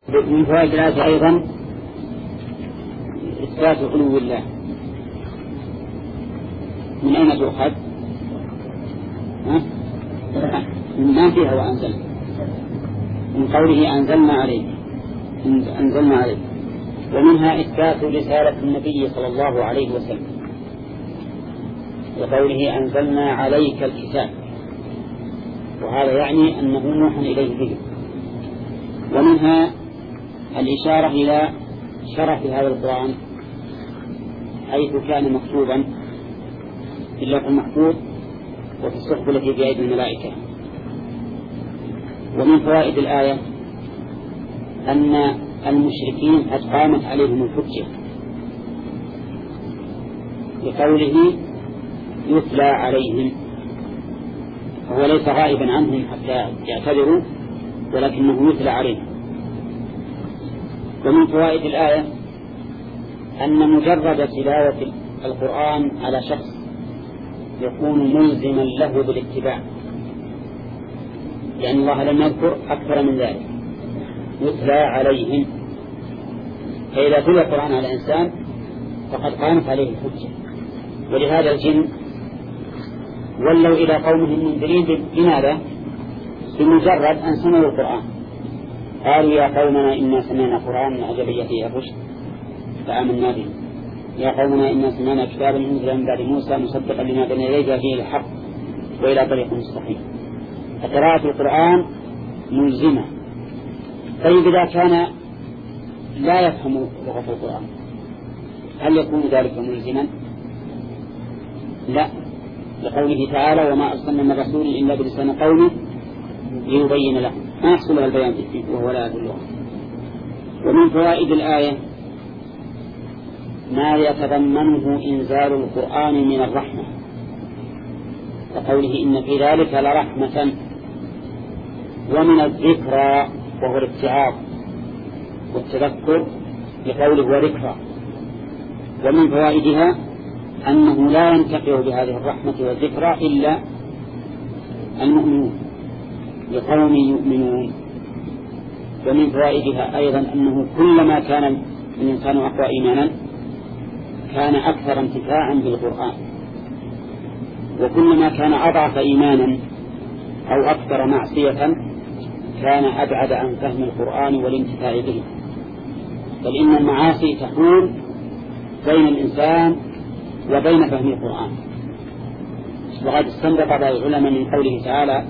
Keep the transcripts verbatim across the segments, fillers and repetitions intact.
من فوائد الآية أيضا إثبات علو الله. من أين تؤخذ؟ من ما فيها وأنزل، من قوله أنزلنا عليك أنزلنا عليك. ومنها إثبات رسالة النبي صلى الله عليه وسلم، وقوله أنزلنا عليك الكتاب، وهذا يعني أنه موحى إليه به. ومنها الإشارة إلى شرف هذا القرآن حيث كان مكتوبا في اللوح المحفوظ وفي الصحف التي بأيدي الملائكة. ومن فوائد الآية أن المشركين قد قامت عليهم الحجة بقوله يتلى عليهم، وهو ليس غائبا عنهم حتى يعتذروا ولكنه يتلى عليهم. ومن فوائد الآية أن مجرد تلاوة القرآن على شخص يكون ملزما له بالاتباع، لأن الله لم يذكر أكثر من ذلك، يتلى عليهم. فإذا تلى القرآن على إنسان فقد قامت عليه الحجة. ولهذا الجن ولوا إلى قومهم منذرين. لماذا؟ بمجرد أن سمعوا القرآن قالوا يا قومنا إنا سمعنا قرآنا عجبا فيه الرشد فآمنا به، يا قومنا إنا سمعنا كتابا أنزل من بعد موسى مصدقا لما بين يديه فيه الحق وإلى طريق مستقيم. فقراءة القرآن ملزمة. طيب إذا كان لا يفهم لغة القرآن هل يكون ذلك ملزما؟ لا، لقوله تعالى وما أرسلنا من رسول إلا بلسان قومه ليبين لهم، ما يحصل له البيان فيه وهو لا يدل. ومن فوائد الآية ما يتضمنه إنزال القرآن من الرحمة، وقوله إن في ذلك لرحمة، ومن الذكرى وهو الاتعاظ والتذكر بقوله وذكرى. ومن فوائدها أنه لا ينتفع بهذه الرحمة والذكرى إلا المؤمنون لقوم يؤمنون. ومن فوائدها أيضا أنه كلما كان الإنسان أقوى إيمانا كان أكثر انتفاعا بالقرآن، وكلما كان أضعف إيمانا أو أكثر معصية كان أبعد عن فهم القرآن والانتفاع به. بل إن المعاصي تحول بين الإنسان وبين فهم القرآن. وقد استنبط بعض العلماء من قوله تعالى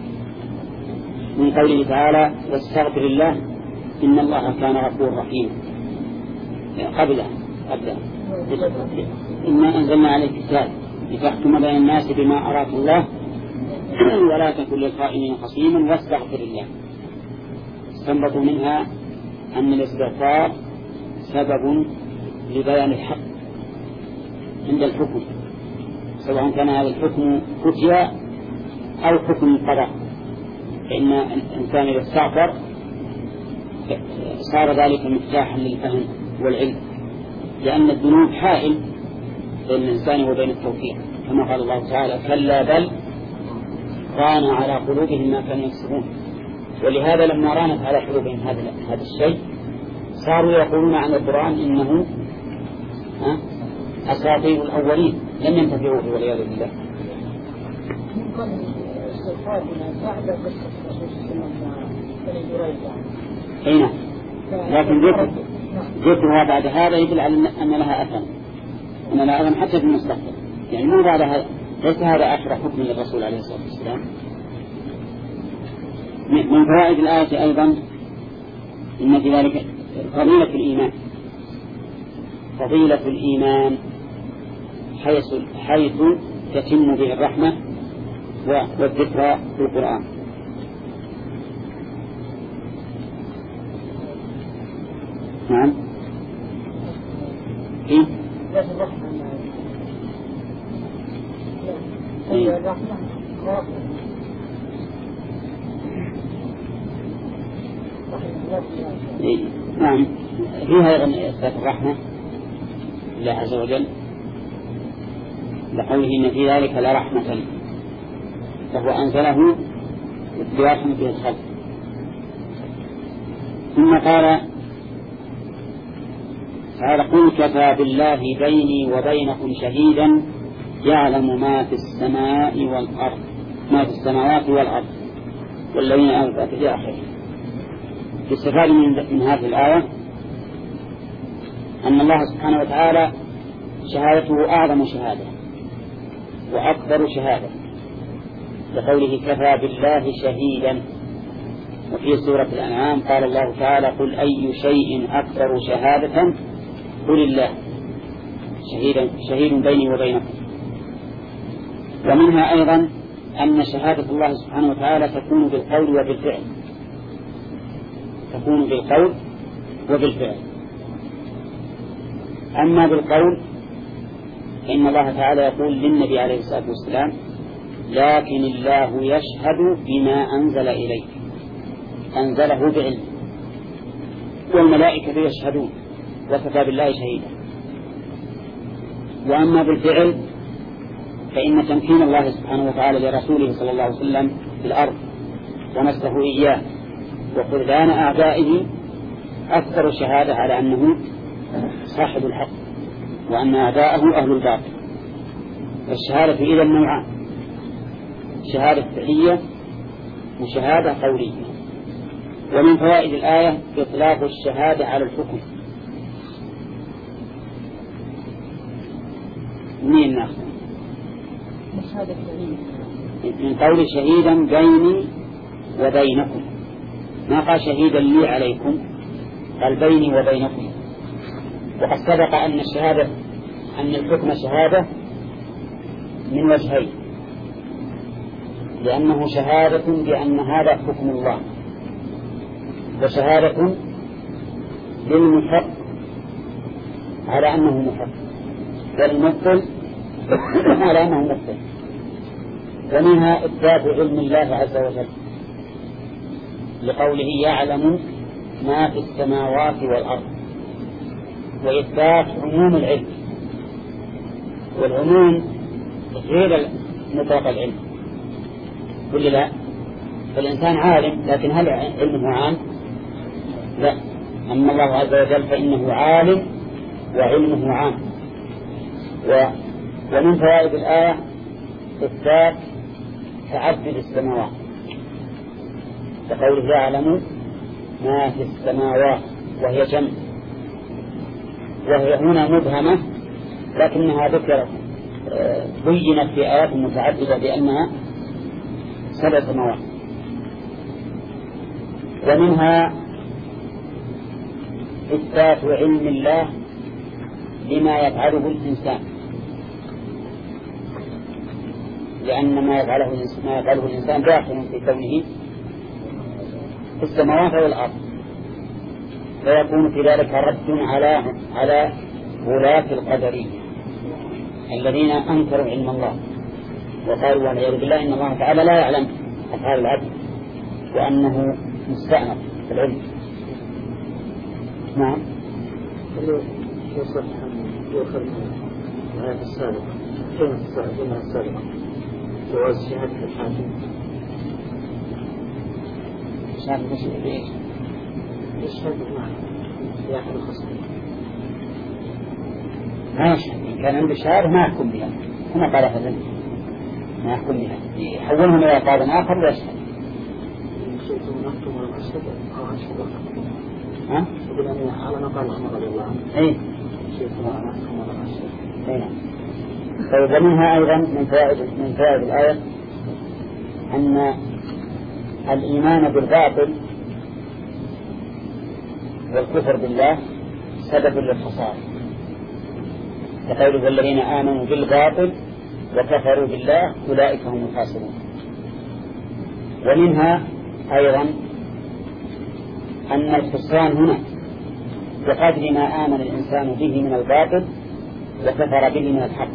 من قوله تعالى واستغفر الله إن الله كان غفورا رحيما. قبله قبله إنا أنزلنا عليك الكتاب لتحكم بين الناس بما أراك الله ولا تكن للخائنين خصيما واستغفر الله. استنبطوا منها أن الاستغفار سبب لبيان الحق عند الحكم، سواء كان هذا الحكم فتيا أو حكم قضاء، فإن الإنسان إذا استغفر صار ذلك مفتاحا للفهم والعلم، لأن الذنوب حائل بين الإنسان وبين التوفيق، كما قال الله تعالى كلا بل ران على قلوبهم ما كانوا يكسبون. ولهذا لما رانت على قلوبهم هذا هذا الشيء صاروا يقولون عن القرآن إنه أساطير الأولين، لم ينتفعوا به والعياذ بالله. أين؟ لكن ذكر ذكرها بعد هذا يدل على أن لها أثر، أن لها أثر حتى في المستقبل، يعني مو بعد هذا، ليس هذا آخر حكم للرسول عليه الصلاة والسلام. من فوائد الآية أيضا إن في ذلك فضيلة الإيمان، فضيلة الإيمان حيث حيث تتم به الرحمة والذكرى في القرآن. نعم. إيه؟ إيه؟ إيه؟ نعم. فيها أيضا إثبات الرحمة لله عز وجل لقوله إن في ذلك لرحمة، فهو أنزله برحمة الخلق. ثم قال تعالى قل كفى بالله بيني وبينكم شهيدا يعلم ما في السماء والأرض ما في السماوات والأرض والذين آمنوا في آخره. يستفاد من هذه الآية أن الله سبحانه وتعالى شهادته أعظم شهادة وأكبر شهادة، لقوله كفى بالله شهيدا. وفي سورة الأنعام قال الله تعالى قل أي شيء أكبر شهادة قل الله شهيد, شهيد بيني وبينكم. ومنها أيضا أن شهادة الله سبحانه وتعالى تكون بالقول وبالفعل تكون بالقول وبالفعل. أما بالقول فإن الله تعالى يقول للنبي عليه الصلاة والسلام لكن الله يشهد بما أنزل إليك أنزله بعلم والملائكة يشهدون وكفى بالله شهيدا. وأما بالفعل فإن تمكين الله سبحانه وتعالى لرسوله صلى الله عليه وسلم في الأرض ونصره إياه وخذلان أعدائه أكثر شهادة على أنه صاحب الحق وأن أعداءه أهل الباطل. الشهادة إذا نوعان، شهادة فعلية وشهادة قولية. ومن فوائد الآية إطلاق الشهادة على الحكم. مين ناخذ من قول شهيدا بيني وبينكم، ما قال شهيدا لي عليكم، قال بيني وبينكم. وقد سبق أن الشهادة أن الحكم شهادة من وجهين، لأنه شهادة بأن هذا حكم الله، وشهادة للمحق على أنه محق، والمبطل على أنه مبطل. ومنها إثبات علم الله عز وجل لقوله يعلم ما في السماوات والأرض، وإثبات عموم العلم، والعموم غير مطلق العلم. قل لا، فالإنسان عالم لكن هل علمه عام؟ لا. أما الله عز وجل فإنه عالم وعلمه عام. و... ومن فوائد الآية إثبات تعدد السماوات، كقوله يعلم ما في السماوات وهي جمع، وهي هنا مبهمة لكنها ذكرت بينت في آيات متعددة بأنها سبع سماوات. ومنها إثبات علم الله لما يفعله الإنسان، لأن ما يفعله ما يفعله الإنسان داخل في كونه في السماوات والأرض، فيكون في ذلك رد على على ولاة القدرية الذين أنكروا علم الله وقالوا والعياذ بالله إن الله تعالى لا يعلم أفعال العبد وأنه مستأنف في العلم. نعم. يصح يؤخذ من الآية السابقة كلمة السابقة جواز شهادة الحاكم. شهادة مشهد بإيش؟ يشهد معه في أحد الخصمين. ما يشهد، إن كان عنده شهادة ما يحكم بها، هنا قال هذا ما يحكم بها، يحولهم إلى قاضٍ آخر ويشهد. شئت من أكتم ولم أشهد أو أشهد أكتم. ها؟ يقول أن على ما قال عمر رضي الله عنه. إيه. شئت من أكتم ولم أشهد. إيه. طيب ومنها أيضا من فوائد من فوائد الآية أن الإيمان بالباطل والكفر بالله سبب للخسارة، كقوله الذين آمنوا بالباطل وكفروا بالله أولئك هم الخاسرون. ومنها أيضا أن الخسران هنا بقدر ما آمن الإنسان به من الباطل وكفر به من الحق،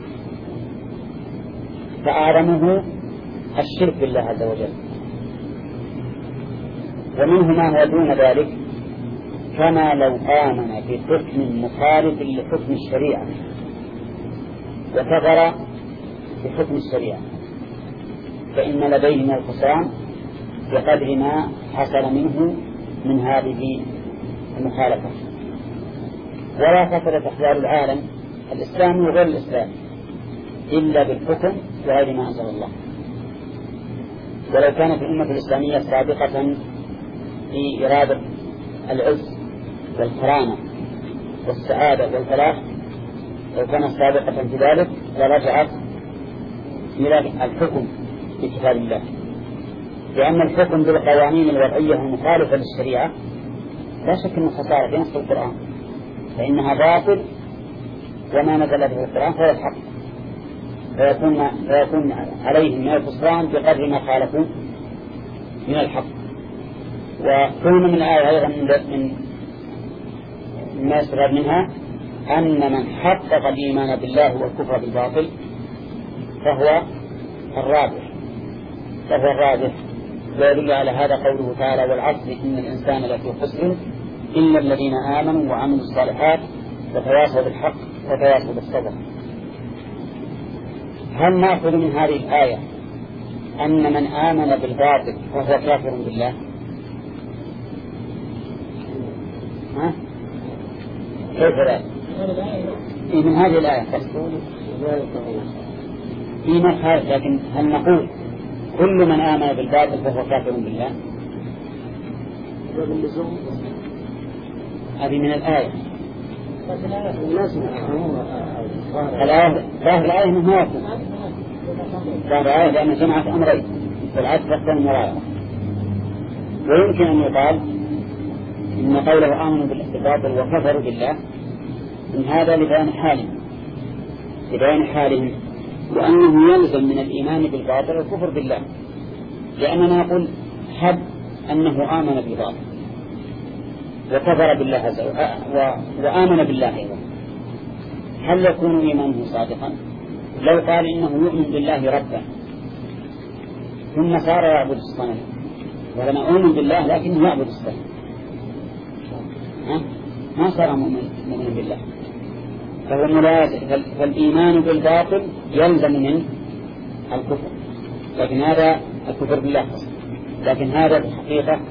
فأعظمه الشرك بالله عز وجل. ومنه ما هو دون ذلك، كما لو آمن بحكم مخالف لحكم الشريعة وكفر بحكم الشريعة، فإن لديه من الخسران بقدر ما حصل منه من هذه المخالفة. ولا فسد أحوال العالم الإسلامي وغير الإسلامي إلا بالحكم بغير ما أنزل الله. ولو كانت الأمة الإسلامية سابقة في إرادة العز والكرامة والسعادة والفلاح، لو كانت سابقة في ذلك لرجعت إلى الحكم بكتاب الله، لأن الحكم بالقوانين الوضعية المخالفة للشريعة لا شك أنه خسارة في نص القرآن، فإنها باطل وما نزل به القرآن فهو الحق، فيكون, فيكون عليهم من الخسران بقدر ما خالفوا من الحق. وكون من الآية أيضا من ما يستفاد منها أن من حقق الإيمان بالله والكفر بالباطل فهو الرابح فهو الرابح ويدل على هذا قوله تعالى: والعصر إن الإنسان لفي خسر إلا الذين آمنوا وعملوا الصالحات وتواصوا بالحق وتواصوا بالصبر. هل نأخذ من هذه الآية أن من آمن بالباطل فهو كافر بالله؟ ها؟ كيف ذلك؟ من هذه الآية في مرحلة، لكن هل نقول كل من آمن بالباطل فهو كافر بالله؟ هذه من الآية. الآية ظاهر الآية من هو ظاهر الآية لأن جمعت أمرين والعدل والمراية. ويمكن أن يقال إن قوله آمنوا بالباطل وكفروا بالله من هذا لبيان حالهم لبيان حالهم وأنه يلزم من الإيمان بالباطل والكفر بالله، لأننا نقول حد أنه آمن بالباطل وكفر بالله عز وجل وآمن بالله أيضا، هل يكون إيمانه صادقا؟ لو قال إنه يؤمن بالله ربا ثم صار يعبد الصنم، ولما أؤمن بالله لكنه يعبد الصنم، ما صار مؤمن بالله. فهو ملازم، فالإيمان بالباطل يلزم من الكفر، لكن هذا الكفر بالله، لكن هذا في الحقيقة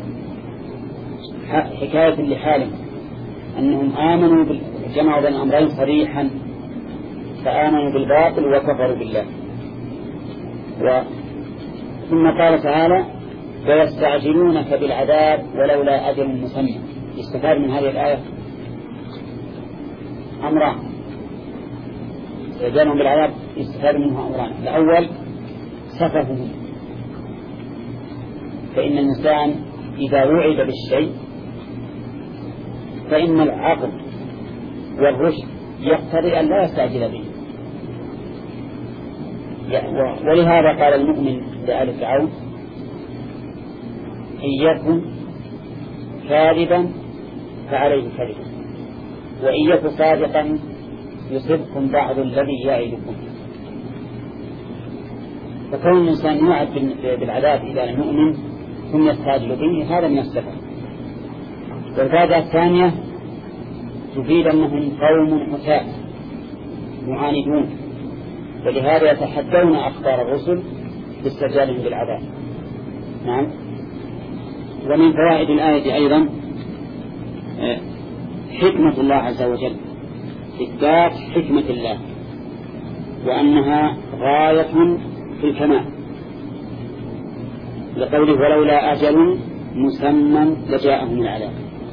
حكاية لحالهم أنهم آمنوا جمعوا بين الأمرين صريحا، فآمنوا بالباطل وكفروا بالله. و... ثم قال تعالى: ويستعجلونك بالعذاب ولولا أجل مسمى. يستفاد من هذه الآية أمران، استعجالهم بالعذاب يستفاد منها أمران. الأول سفههم، فإن الإنسان إذا وعد بالشيء فإن العقل والرشد يقتضي أن لا يستعجل به، ولهذا قال المؤمن لآل فرعون: إن يكن كاذبا فعليه كذب وإن يكن صادقا يصبكم بعض الذي يعدكم. فكون الإنسان يوعد بالعذاب إذا المؤمن ثم يستعجل به هذا من السفه. والفائدة الثانية تفيد أنهم قوم عتاة معاندون، ولهذا يتحدون أخبار الرسل باستعجالهم بالعذاب. نعم. ومن فوائد الآية أيضا حكمة الله عز وجل، إثبات حكمة الله وأنها غاية في الكمال، لقوله: ولولا أجل مسمى لجاءهم العذاب.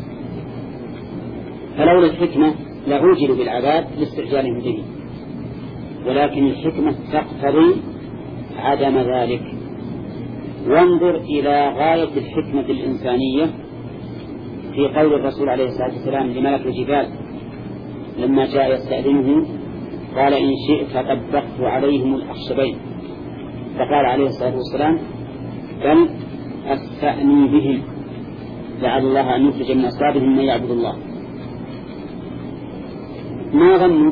فلولا الحكمة لعوجلوا بالعذاب لاستعجالهم به، ولكن الحكمة تقتضي عدم ذلك. وانظر إلى غاية الحكمة الإنسانية في قول الرسول عليه الصلاة والسلام لملك الجبال لما جاء يستأذنه، قال: إن شئت طبقت عليهم الأخشبين، فقال عليه الصلاة والسلام: بل أستأني بهم لعل الله أن يخرج من أصلابهم من يعبد الله. ما ظنك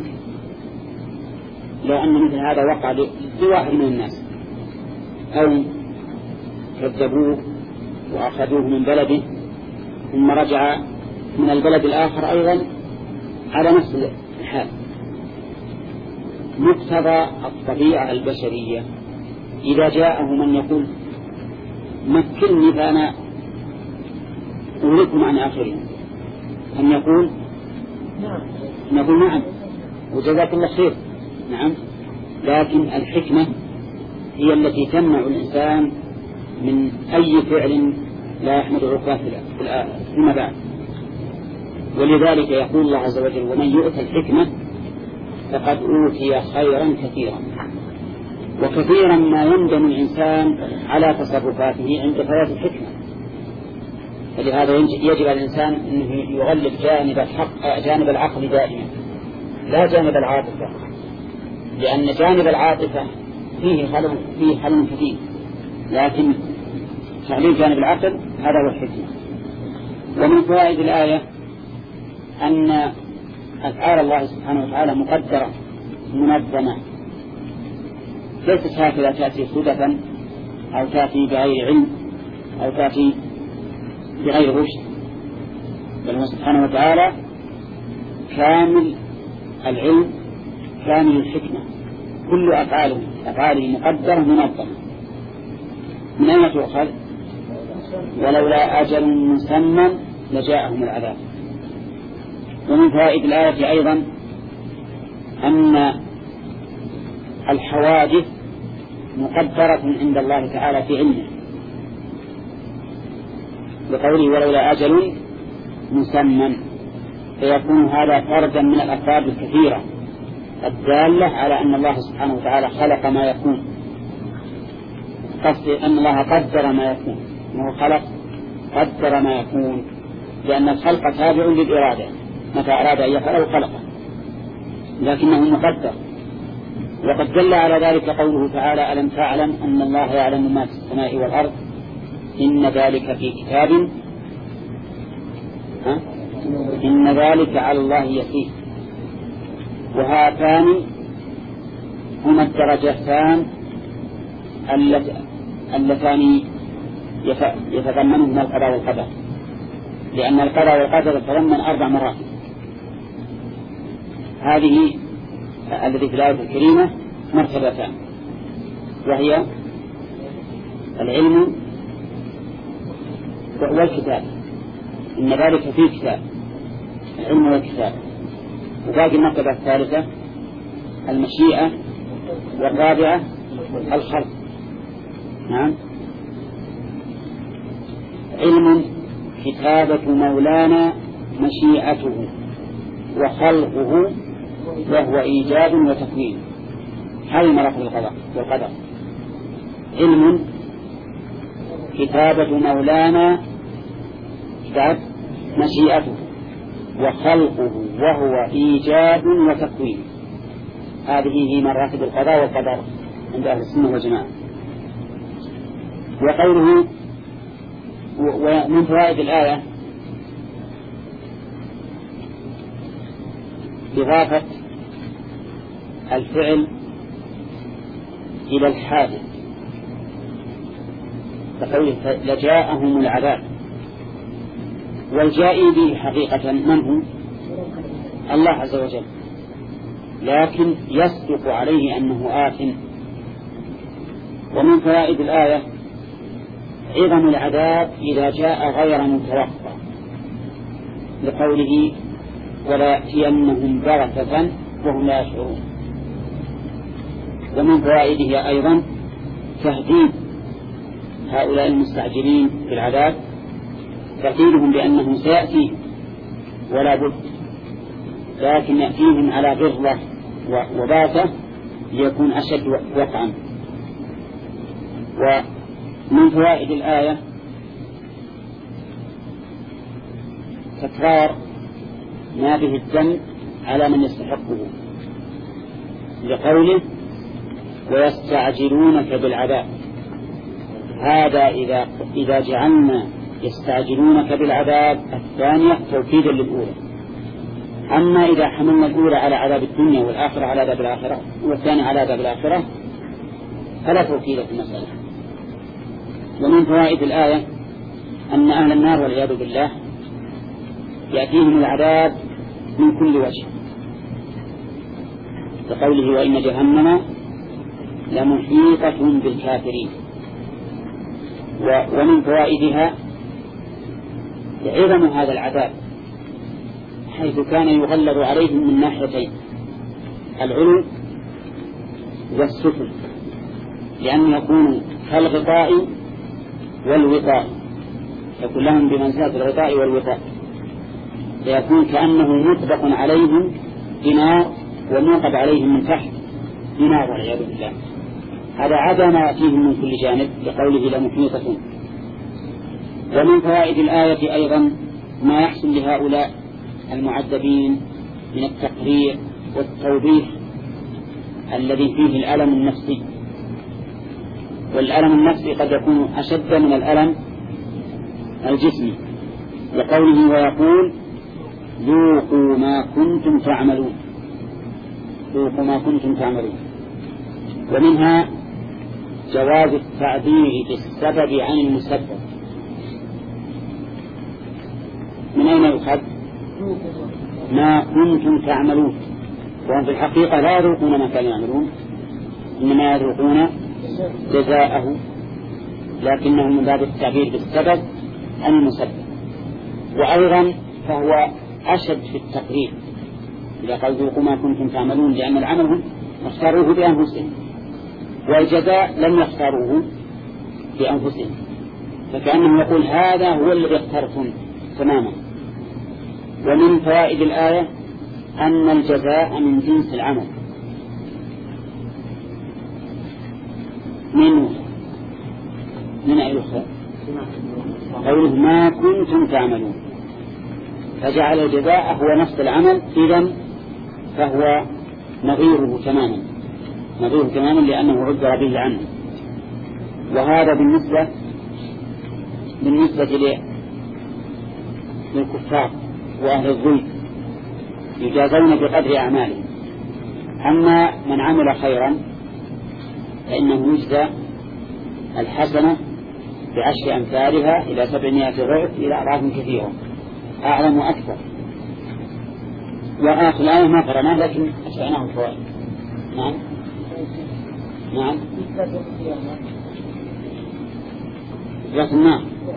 لو أن مثل هذا وقع لواحد من الناس، أو كذبوه وأخذوه من بلده ثم رجع من البلد الآخر أيضا على نفس الحال؟ مقتضى الطبيعة البشرية إذا جاءه من يقول: مكنني فأنا أولئكم عن آخرهم أن يقول أن يقول نعم وجزاك الله خير نعم، لكن الحكمة هي التي تمنع الإنسان من أي فعل لا يحمد عقباه فيما بعد. ولذلك يقول الله عز وجل ومن يؤتى الحكمة فقد أوتي خيرا كثيرا. وكثيرا ما يندم الإنسان على تصرفاته عند فوات الحكمة، فلهذا يجب على الإنسان أنه يغلب جانب الحق جانب العقل دائما لا جانب العاطفة، لأن جانب العاطفة فيه حل فيه حل كثير، لكن تعليل جانب العقل هذا هو الحكمة. ومن فوائد الآية أن أفعال الله سبحانه وتعالى مقدرة منظمة، ليست هكذا تأتي صدفا أو تأتي بغير علم أو تأتي بغير رشد، بل هو سبحانه وتعالى كامل العلم كامل الحكمة، كل أفعاله أفعاله مقدرة منظمة. من أين تؤخذ؟ ولولا أجل مسمى لجاءهم العذاب. ومن فوائد الآية أيضا أن الحوادث مقدرة عند الله تعالى في علمه، بقوله ولولا أجل مسمى، فيكون هذا فردا من الأفراد الكثيرة الدالة على أن الله سبحانه وتعالى خلق ما يكون، قصد أن الله قدر ما يكون، أنه خلق قدر ما يكون، لأن الخلق تابع للإرادة، متى أراد أن يخلق خلقه، لكنه مقدر. وقد دل على ذلك قوله تعالى ألم تعلم أن الله يعلم ما في السماء والأرض إن ذلك في كتاب ها؟ إن ذلك على الله يسير. وهاتان هما الدرجتان اللتان يتضمنهما القضاء والقدر، لأن القضاء والقدر يتضمن أربع مرات. هذه التي في الآية الكريمة مرتبتان، وهي العلم والكتاب، إن ذلك في كتاب، العلم والكتاب. وباقي المرتبة الثالثة المشيئة، والرابعة الخلق. نعم، علم كتابة مولانا مشيئته وخلقه وهو إيجاد وتكوين. هذه مراتب القضاء والقدر. علم كتابة مولانا كتاب مشيئته وخلقه وهو إيجاد وتكوين. هذه هي مراتب القضاء والقدر عند أهل السنة والجماعة. وقوله ومن فوائد الآية إضافة الفعل إلى الحادث، فقوله لجاءهم العذاب، والجائي به حقيقة من هو؟ الله عز وجل، لكن يصدق عليه أنه آت. ومن فوائد الآية عظم العذاب إذا جاء غير متوقع، لقوله ولا يأتينهم بغتة وهم لا يشعرون. ومن فوائده أيضا تهديد هؤلاء المستعجلين في العذاب، تهديدهم بأنه سيأتي ولا بد، لكن يأتيهم على غرة وباسة ليكون أشد وقعا. ومن فوائد الآية تكرار ما به الذنب على من يستحقه، لقوله ويستعجلونك بالعذاب. هذا إذا إذا جعلنا يستعجلونك بالعذاب الثانية توكيدا للأولى. أما إذا حملنا الأولى على عذاب الدنيا والآخرة على عذاب الآخرة والثانية على عذاب الآخرة فلا توكيد في المسألة. ومن فوائد الآية أن أهل النار والعياذ بالله يأتيهم العذاب من كل وجه، كقوله وإن جهنم لمحيطة بالكافرين. ومن فوائدها عظم هذا العذاب، حيث كان يغلظ عليهم من ناحيتين، العلو والسفل، لأن يكون كالغطاء والوطاء، يكون لهم بمنزلة الغطاء والوطاء، فيكون كأنه مطبق عليهم بنار وموقد عليهم من تحت بنار والعياذ بالله. هذا عدا ما يأتيهم من كل جانب لقوله لمحيطة. ومن فوائد الآية أيضا ما يحصل لهؤلاء المعذبين من التقرير والتوضيح الذي فيه الألم النفسي، والألم النفسي قد يكون أشد من الألم الجسمي، لقوله ويقول ذوقوا ما كنتم تعملون، ذوقوا ما كنتم تعملون. ومنها جواز التعبير بالسبب عن المسبب. من أين يؤخذ؟ ما كنتم تعملون، وهم في الحقيقة لا يذوقون ما كانوا يعملون، إنما يذوقون جزاءه، لكنه من باب التعبير بالسبب عن المسبب. وأيضا فهو أشد في التقرير إذا قال ذوقوا ما كنتم تعملون، لأن العمل هم اختاروه بأنفسهم، والجزاء لم يختاروه بأنفسهم، فكأنه يقول هذا هو الذي اخترتم تماما. ومن فوائد الآية أن الجزاء من جنس العمل. من من أي أخرى قوله ما كنتم تعملون، فجعل الجزاء هو نفس العمل، إذن فهو نظيره تماما، نظيره تماما لأنه عبر به عنه. وهذا بالنسبة بالنسبة للكفار وأهل الظلم يجازون بقدر أعمالهم. أما من عمل خيرا فإنه يجزى الحسنة بعشر أمثالها إلى سبعمائة ضعف إلى أضعاف كثيرة أعلم وأكثر. وآخر الآية ما قرأناه لكن أشعناه الفوائد. نعم نعم لكن نعم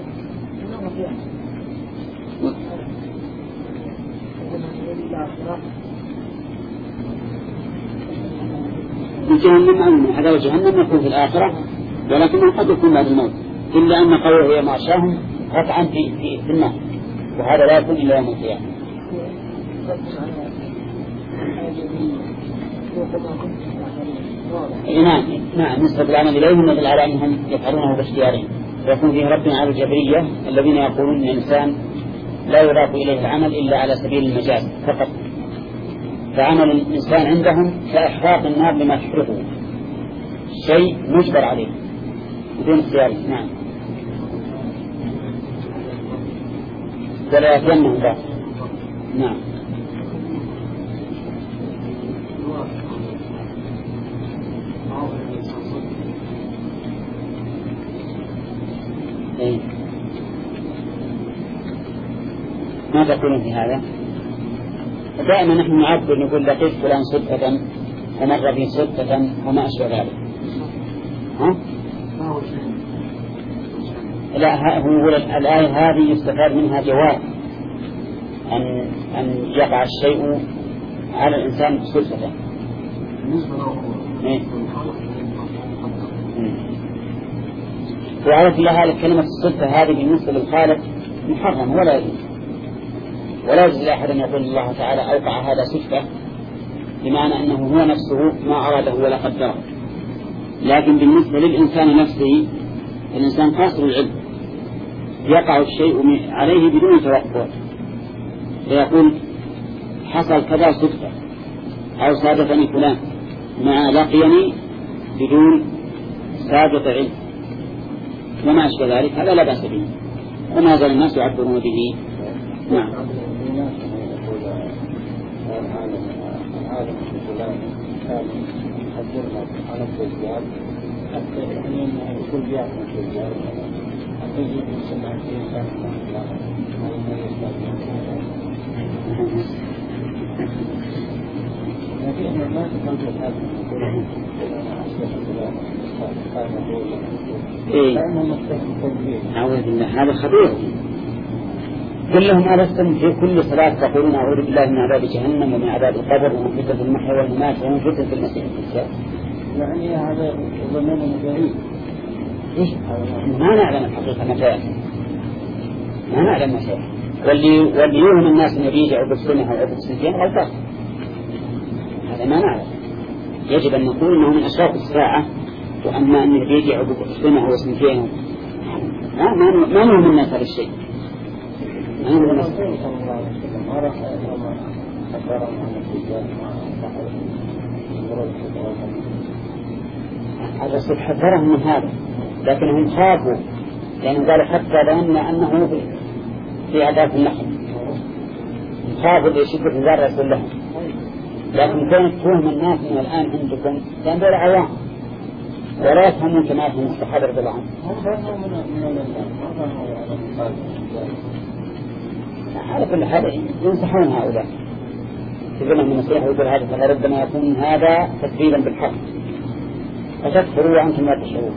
جهنم أمن عذاب جهنم يكون في الآخرة، ولكنه قد يكون بعد الموت، إلا أن قوله هي ما شاهم قطعا في, في, في النار، وهذا لا يكون إلا يوم القيامة. نعم نعم نسبة العمل إليهم ندل على أنهم يفعلونه باختيارهم، ويكون فيه رد على الجبرية الذين يقولون أن الإنسان لا يضاف إليه العمل إلا على سبيل المجاز فقط، فعمل الإنسان عندهم كإحراق النار لما تحرقه، شيء مجبر عليه بدون اختيار. نعم ولا يتيمم ذلك. نعم إيه. ما تقولون في هذا؟ دائما نحن نعبر نقول لقيت فلان صدفة ومر به صدفة وما أشبه ذلك. ها؟ لا هو الآية هذه يستفاد منها جواب أن أن يقع الشيء على الإنسان صدفة. إيه؟ وعلى كل حال كلمة الصدفة هذه بالنسبة للخالق محرم ولا يجوز، ولا يجوز لأحد أن يقول الله تعالى أوقع هذا صدفة، بمعنى أنه هو نفسه ما أراده ولا قدره. لكن بالنسبة للإنسان نفسه الإنسان قاصر العلم، يقع الشيء عليه بدون توقع، فيقول حصل كذا صدفة أو صادفني فلان مع لقيني بدون سابق علم وما أشبه ذلك، هذا لا بأس به، وما زال الناس يعبرون به. نعم إيه. أعوذ بالله هذا خبير قل لهم ألستم في كل صلاة تقولون أعوذ بالله من عذاب جهنم ومن عذاب القبر ومن فتنة المحيا والممات ومن فتنة المسيح الدجال؟ يعني هذا ضمن بعيد. إيش؟ ما نعلم الحقيقة متى، ما نعلم متى. واللي واللي يوهم الناس إنه بيجي بالسنة أو بالسنتين غلطان، هذا ما نعلم. يجب أن نقول إنه من أشراط الساعة، وأما أنه بيجي بالسنة أو بالسنتين ما ما ما نوهم الناس هذا الشيء. الرسول حذرهم من هذا، لكنهم خافوا لأنه قالوا حتى لأن أنه في عذاب اللحم، خافوا ليشدوا في ذا الرسول لهم. لكن كانت تفهم الناس من الآن عندكم كان دول عوام ولا يفهمون كما يفهم الصحابة رضي الله عنهم. على كل حال ينصحون هؤلاء، يقول لهم المسيح ويقول هذا فلربما يكون هذا تكذيبا بالحق فتكفروا وأنتم لا تشعرون.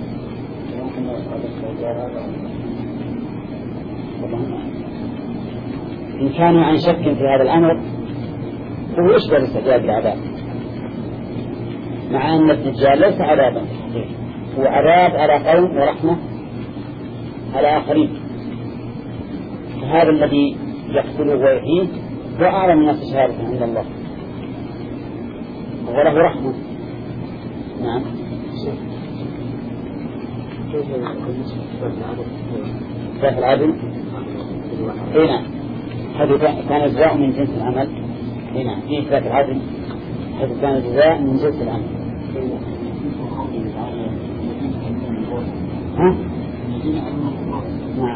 إن كانوا عن شك في هذا الأمر هو يشبه الاستعجال بالعذاب، مع أن الدجال ليس عذابا هو عذاب على قوم ورحمة على آخرين. هذا الذي يقتله ويحييه هو أعلم الناس شهادة عند الله وله رحمة. نعم. كيف العدل؟ اي نعم، هذا كان أجزاء من جنس العمل. اي نعم، في إثبات العدل هذا كان أجزاء من جنس العمل. ها؟ نعم.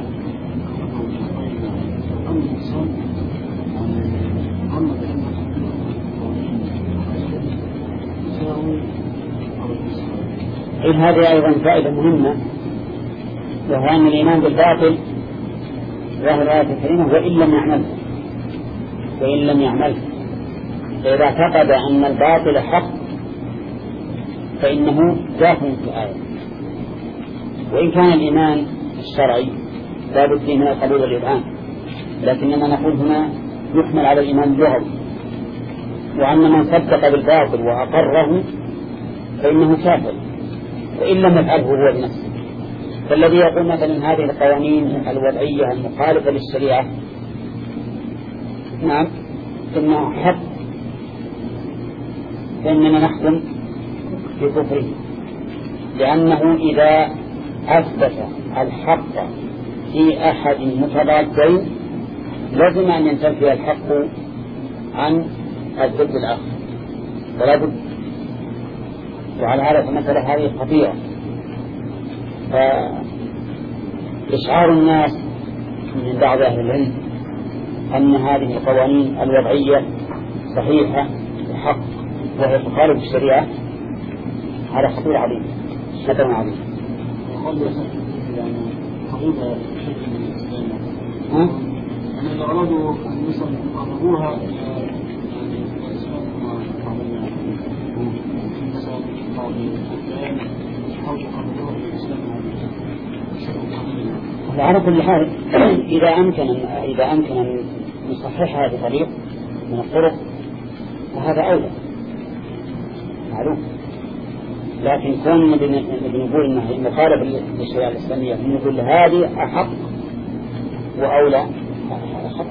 إذ هذه أيضا فائدة مهمة، وهو أن الإيمان بالباطل ظاهر الآية الكريمة وإن لم يعمل وإن لم يعمل فإذا اعتقد أن الباطل حق فإنه داخل في الآية. وإن كان الإيمان الشرعي لا بد فيه من القبول والإذعان، لكننا نقول هنا يحمل على الإيمان اللغوي، وأن من صدق بالباطل وأقره فإنه كافر وإن لم يفعله هو بنفسه. فالذي يقول مثلا هذه القوانين الوضعية المخالفة للشريعة نعم إنه حق فإننا نحكم بكفره، لأنه إذا أثبت الحق في أحد متضادين لازم أن ينتفي الحق عن الضد الآخر ولا بد. وعلى هذا المسألة هذه خطيرة، فإشعار الناس من بعض أهل العلم أن هذه القوانين الوضعية صحيحة وحق وهي تخالف الشريعة هذا خطير عظيم، خطر عظيم. ها؟ أن أرادوا أن يصنعوها على كل حال إذا أمكن إذا أمكن أن نصححها بطريق من الطرق فهذا أولى معلوم، لكن كون بنقول إنه مخالف للشريعة الإسلامية بنقول هذه أحق وأولى هذا خطأ.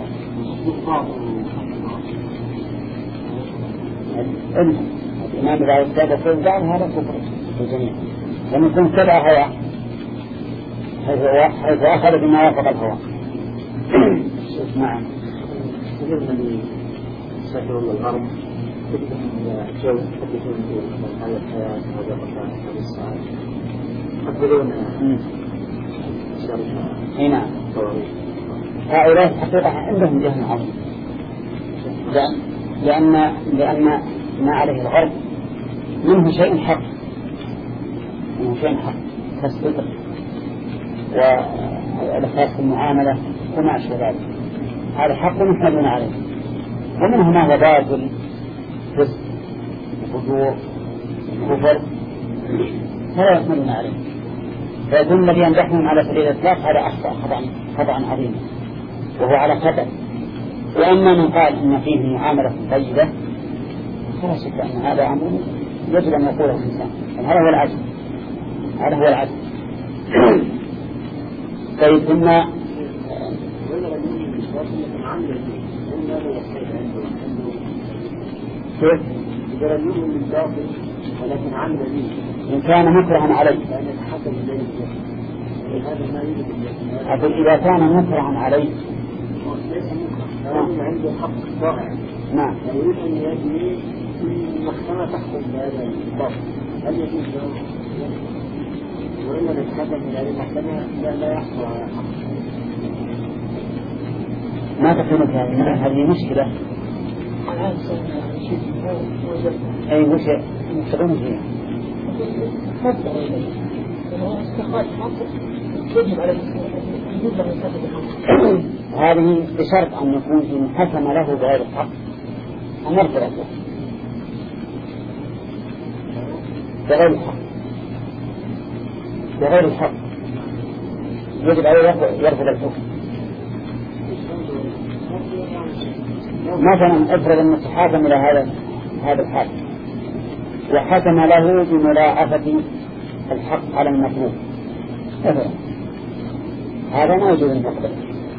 الإمام بعد السادة في الدعم هذا كفر في الجميع، لما يكون تبع هوى حيث أخذ بما وافق الهوى. نعم. تجد من سحر الغرب تجدهم جو يحدثون هذه الحياة هذا المكان هذه الساعة يقبلون شركة. اي نعم. هؤلاء حقيقة عندهم جهل عظيم، لأن لأن ما عليه الغرب منه شيء حق منه شيء حق كالصدق والإخلاص في المعاملة وما أشبه ذلك، هذا حق يحملون عليه، ومنه ما هو باطل فسق وفجور وكفر فلا يحملون عليه، فيكون الذي يمدحهم على سبيل الإطلاق هذا أخطأ خطأ خطأ عظيما. وهو على خطأ. وأما من قال إن فيه معاملة طيبة فلا شك أن هذا أمر يجب أن يقوله الإنسان. هذا هو العدل، هذا هو العدل. طيب ثم كيف؟ إذا لم يؤمن بالباطل ولكن عمل به إن كان مكرها عليه، أقول إذا كان مكرها عليه ليس مكره، عنده حق ضائع، نعم، يريد أن يجري في محكمة تحكم بهذا الباطل، هل يجوز له؟ وإلا نتحكم بهذه المحكمة لا يحصل على حق. ما تقولون هذه هذه مشكلة. أي وش يقولون فيها؟ هذه بشرط أن يكون إن حكم له بغير الحق أن يرفض له بغير الحق، بغير الحق يجب عليه يرفض الحكم. مثلا افرض أن تحاكم إلى هذا هذا الحاكم وحكم له بملاعبة الحق على المطلوب، هذا ما يجوز أن يقبل،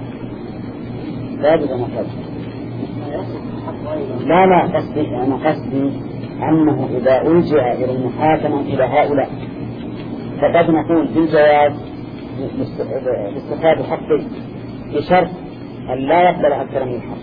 لا يجوز أن يقبل. لا لا قصدي أنا قصدي أنه إذا ألجأ إلى المحاكمة إلى هؤلاء فقد نقول بالجواز لاستخراج حقه بشرط أن لا يقبل أكثر من الحق،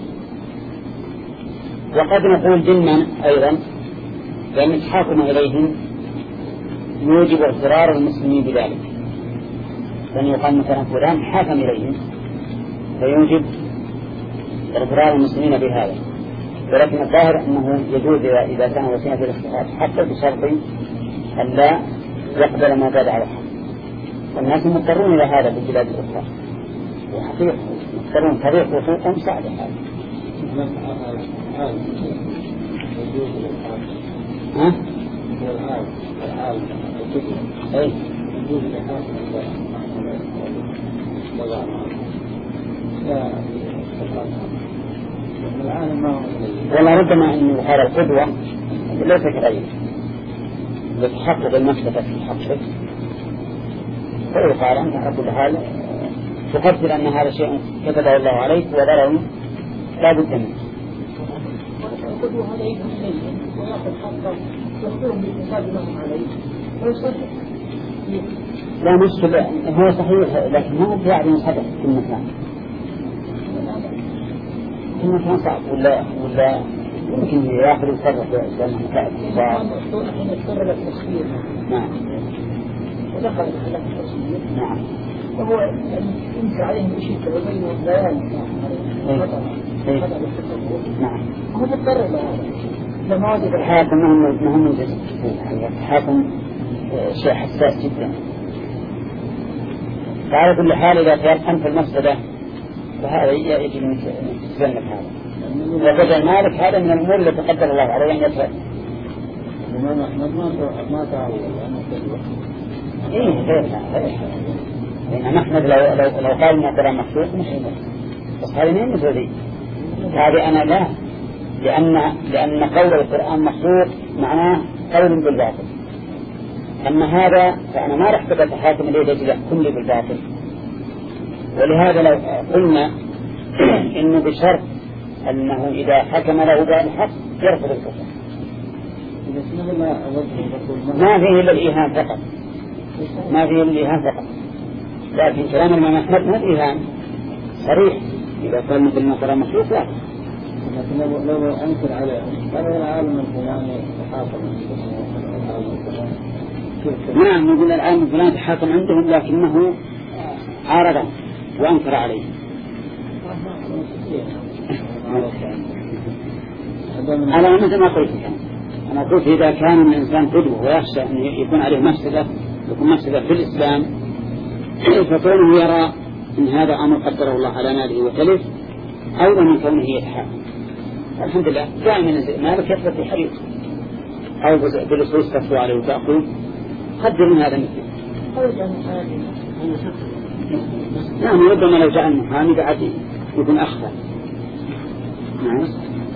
وقد نقول ضمن أيضا لأن التحاكم إليهم يوجب اضطرار المسلمين بذلك، لأن يقال مثلا فلان حاكم إليهم فيوجب اضطرار المسلمين بهذا، ولكن الظاهر أنه يجوز إذا كان وسيلة الاستخراج حتى بشرط أن لا يقبل ما زاد على الحق. والناس مضطرون إلى هذا بالبلاد الأخرى، وحقيقة مضطرون طريق وسوقهم صعب هذا. ها؟ أي. ولا ربما أن هذا القدوة ليس كغير لتحقق المسلكة في حقك، فيقال أنت على كل حال تقدر أن هذا شيء كتبه الله عليك وضرر لا بد منه. القدوة هذا يفهم إليهم ويأخذ حقه يخبرهم بالإنسان لهم عليه ويصدق. لا مشكلة، هو صحيح لكن ما هو يعني يصدق في المكان، في المكان صعب ولا ولا يمكن يأخذ الفرق لأنه مكان صعب. نعم. ودخل على التصوير. نعم. وهو يمسى عليهم بشيء وبينه بيان نعم. هو مضطر لهذا. الحاكم مهم مهم جدا. الحاكم شيء حساس جدا. فعلى كل حال إذا تيقن في المسألة فهذا يجب أن تتجنب هذا. وبدل مالك هذا من الأمور التي قدر الله عليه أن يفعل. الإمام أحمد ما ما تعود لأنه كذب. إيه غيرها غيرها. لأن أحمد لو لو لو قال إن القرآن مخلوق مش يمكن. بس هذه مين مثلي؟ هذه أنا لا، لأن لأن قول القرآن مخلوق معناه قول بالباطل. أما هذا فأنا ما رح تبقى حاكم إليه يجب يحكم لي بالباطل. ولهذا لو قلنا إنه بشرط أنه إذا حكم له بالحق يرفض الحكم. ما فيه إلا الإيهام فقط، ما فيه إلا الإيهام فقط. لكن كلام الإمام أحمد ما الإيهام صريح، إذا قال مثل ما قرأ مخلوق لا. لكن لو لو أنكر عليه هذا العالم الفلاني تحاكم نعم نقول الآن الفلاني تحاكم عندهم لكنه عارض وأنكر عليه. أنا مثل ما قلت أنا قلت إذا كان الإنسان قدوة ويخشى أن يكون عليه مفسدة يكون مفسدة في الإسلام فكونه يرى أن هذا أمر قدره الله على ماله وتلف أو من كونه يتحاكم. الحمد لله دائما مالك يثبت الحريق أو بالفلوس تفتو عليه وتأخذ قدر من هذا مثل. نعم ربما لو جاء المحامي بعد يكون أخفى. نعم.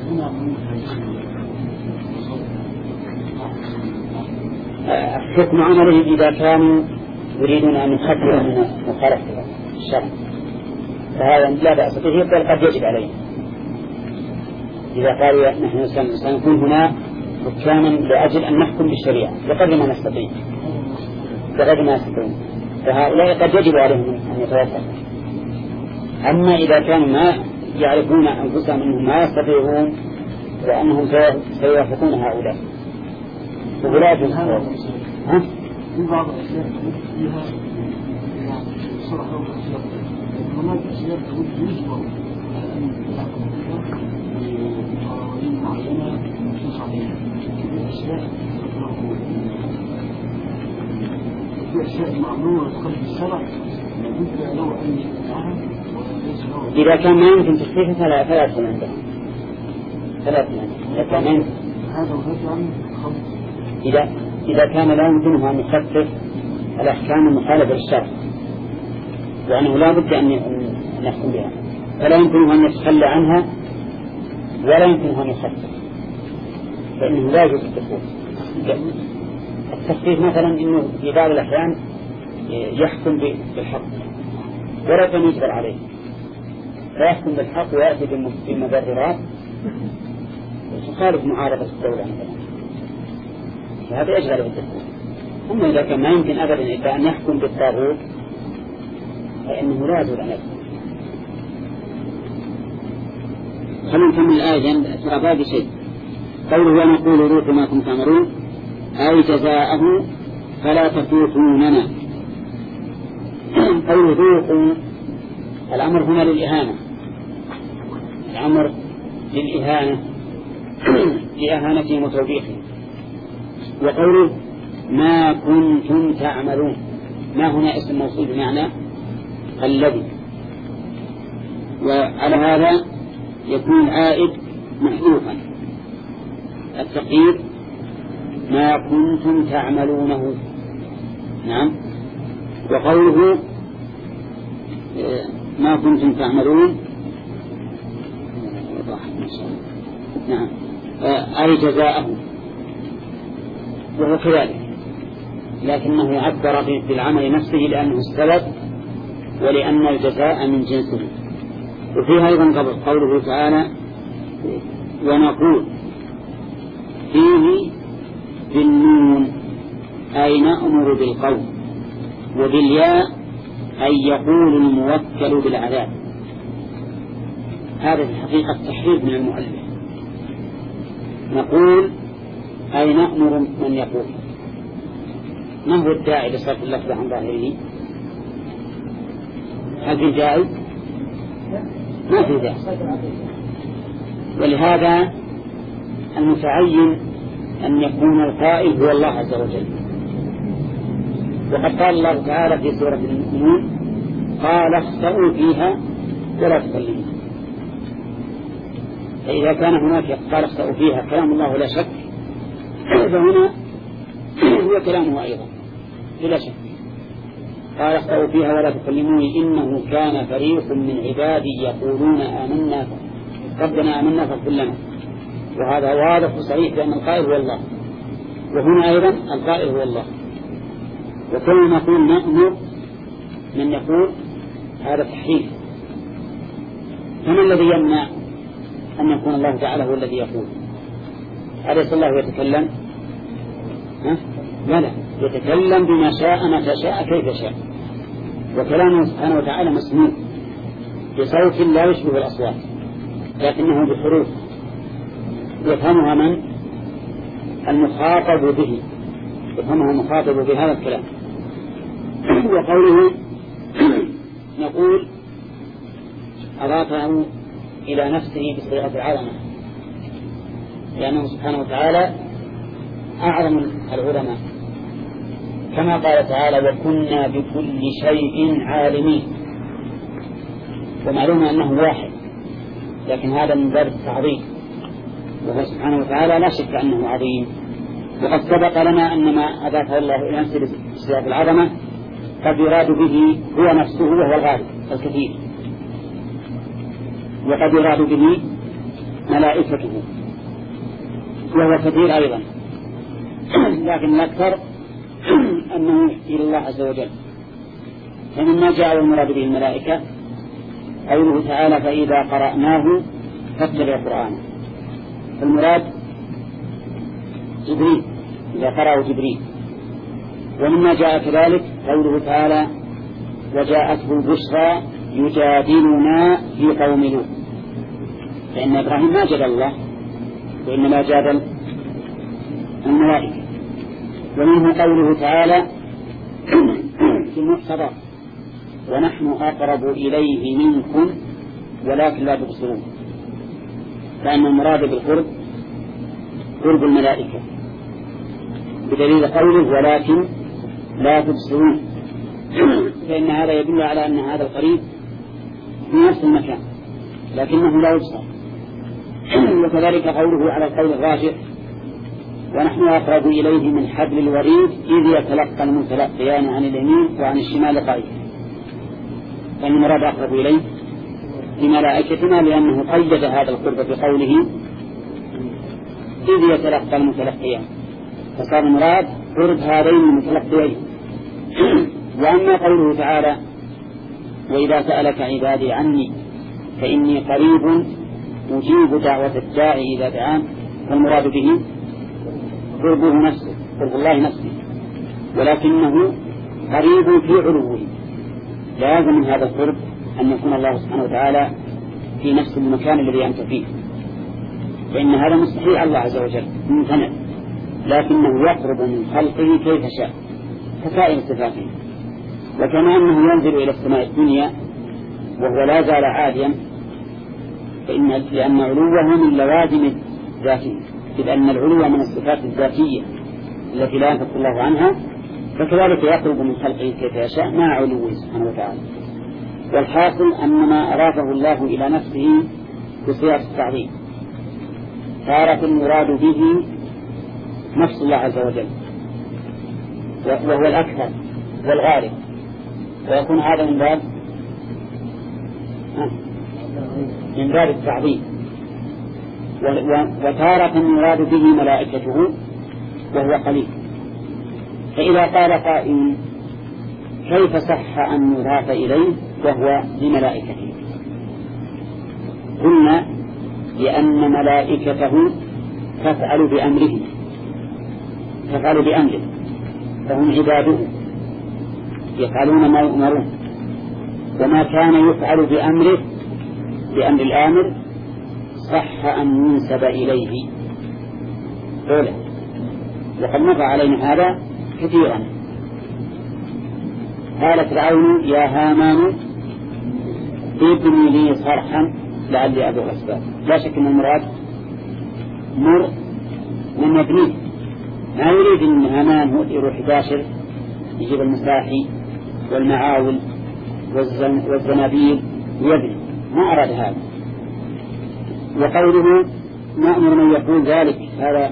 حكم عمله إذا كانوا يريدون أن يخففوا من مخالفة الشرع فهذا لا بأس به، بل قد يجب عليه. إذا قالوا نحن سنكون هنا حكاما لأجل أن نحكم بالشريعة بقدر ما نستطيع بقدر ما نستطيع، فهؤلاء قد يجب عليهم أن يتوقفوا. أما إذا كانوا ما يعرفون أنفسهم أنهم ما يستطيعون وأنهم سيوافقون هؤلاء وغلاة ها؟ في بعض الأشياء فيها صرح أو أشياء هناك أشياء يجب أن تحكم فيها بقوانين معينة نصوص عليها. في أشياء في أشياء معلومة تخرج الشرع لابد له أن يتبعها. إذا كان ما يمكن تخفيفها فلا فلا يدخل عندها فلا يدخل عندها. هذا وهذا عن خمس. إذا إذا كان لا يمكنه أن يخفف الأحكام المخالفة للشرع وأنه لا بد أن يحكم بها فلا يمكنه أن يتخلى عنها ولا يمكنه أن يخفف، فإنه لا يجوز التخفيف. التخفيف مثلا إنه في بعض الأحيان يحكم بالحق ولا كان يجبر عليه، لا يحكم بالحق ويأتي بمبررات تخالف معارضة الدولة مثلا، فهذا يجعل بالتخفيف. أما إذا كان ما يمكن أبدا إلا أن يحكم بالطاغوت فإنه لا يجوز أن يحكم. خلينا نكمل الآية ترى باقي شيء. قوله ونقول روحوا ما كنتم تعملون أي جزاءه فلا تفوتوننا. قوله روحوا الأمر هنا للإهانة، الأمر للإهانة لإهانتهم وتوبيخهم. وقوله ما كنتم تعملون ما هنا اسم موصول بمعنى الذي، وعلى هذا يكون العائد محذوفا التقدير ما كنتم تعملونه. نعم. وقوله ما كنتم تعملون نعم أي جزاءه، وهو كذلك لكنه عبر بالعمل نفسه لأنه السبب ولأن الجزاء من جنسه. وفيها أيضا قوله تعالى ونقول فيه بالنون أي نأمر بالقول، وبالياء أي يقول الموكل بالعذاب. هذا في الحقيقة تحريف من المؤلف. نقول أي نأمر من يقول. ما هو الداعي لصرف اللفظ عن ظاهره؟ هل في داعي؟ ما في داعي. ولهذا المتعين أن يكون القائل هو الله عز وجل. وقد قال الله تعالى في سورة المؤمنون قال اخسئوا فيها ولا تكلموا. فإذا كان هناك قال اخسئوا فيها كلام الله لا شك، فهنا هو كلامه أيضا بلا شك. قال اخسئوا فيها ولا تكلموني إنه كان فريق من عبادي يقولون آمنا ربنا آمنا فاغفر لنا. وهذا واضح وصريح بأن القائل هو الله، وهنا أيضا القائل هو الله. وكل نقول نأمر من يقول هذا تحريف. فما الذي يمنع أن يكون الله تعالى هو الذي يقول؟ أليس الله يتكلم؟ ها؟ لا، يتكلم بما شاء متى شاء كيف شاء، وكلامه سبحانه وتعالى مسموع بصوت لا يشبه الأصوات لكنه بحروف يفهمها من المخاطب به، يفهمها المخاطب بهذا الكلام. وقوله نقول أضافه إلى نفسه بصيغة العظمة، لأنه سبحانه وتعالى أعظم العلماء، كما قال تعالى وكنا بكل شيء عالمين. ومعلوم أنه واحد، لكن هذا من باب التعظيم، وهو سبحانه وتعالى لا شك أنه عظيم. وقد سبق لنا أن ما أضافه الله إلى نفسه بصيغة العظمة قد يراد به هو نفسه وهو الغالب الكثير. وقد يراد به ملائكته وهو كثير أيضا، لكن الأكثر أنه إلى الله عز وجل. فمما جاء المراد به الملائكة قوله تعالى فإذا قرأناه فاتبع قرآنه، فالمراد جبريل إذا قرأه جبريل. ومما جاء كذلك قوله تعالى وجاءته البشرى يجادلنا في قوم لوط، فإن إبراهيم ما جادل الله وإنما جادل الملائكة. ومنه قوله تعالى في المحصرات ونحن أقرب إليه منكم ولكن لا تبصرون، فإن المراد بالقرب قرب الملائكة بدليل قوله ولكن لا تبصرون، فإن هذا يدل على أن هذا القريب في نفس المكان لكنه لا يبصر. وكذلك قوله على القول الراجح ونحن أقرب إليه من حبل الوريد إذ يتلقى المتلقيان عن اليمين وعن الشمال قعيد، فإن المراد أقرب إليه بملائكتنا لأنه قيد هذا القرب بقوله إذ يتلقى المتلقيان، فصار المراد قرب هذين المتلقيين. وأما قوله تعالى وإذا سألك عبادي عني فإني قريب أجيب دعوة الداعي إذا دعان، فالمراد به قربه نفسه قرب الله نفسه، ولكنه قريب في علوه. لازم من هذا القرب أن يكون الله سبحانه وتعالى في نفس المكان الذي أنت فيه، فإن هذا مستحيل الله عز وجل ممتنع، لكنه يقرب من خلقه كيف شاء كسائر صفاته. وكما أنه ينزل إلى السماء الدنيا وهو لا زال عاليا، فإن لأن علوه من لوازم ذاته، إذ أن العلو من الصفات الذاتية التي لا ينفك الله عنها، فكذلك يقرب من خلقه كيف يشاء مع علوه سبحانه وتعالى. والحاصل أن ما أضافه الله إلى نفسه بصيغة التعظيم تارة المراد به نفس الله عز وجل وهو الأكثر والغالب، ويكون هذا من باب من باب التعظيم. وتارة المراد به ملائكته وهو قليل. فإذا قال قائل كيف صح أن يضاف إليه وهو لملائكته؟ قلنا لأن ملائكته تفعل بأمره تفعل بأمره فهم عباده يفعلون ما يؤمرون، وما كان يفعل بأمره بأمر الآمر صح أن ينسب إليه قوله. وقد مر علينا هذا كثيرا. قال فرعون يا هامان ابني لي صرحا لعلي أبلغ الأسباب. لا شك أن المراد مر من مبنيه، ما يريد أن هامان هو يروح يباشر يجيب المساحي والمعاول والزنابيل ويبني، ما أراد هذا. وقوله نأمر من يقول ذلك هذا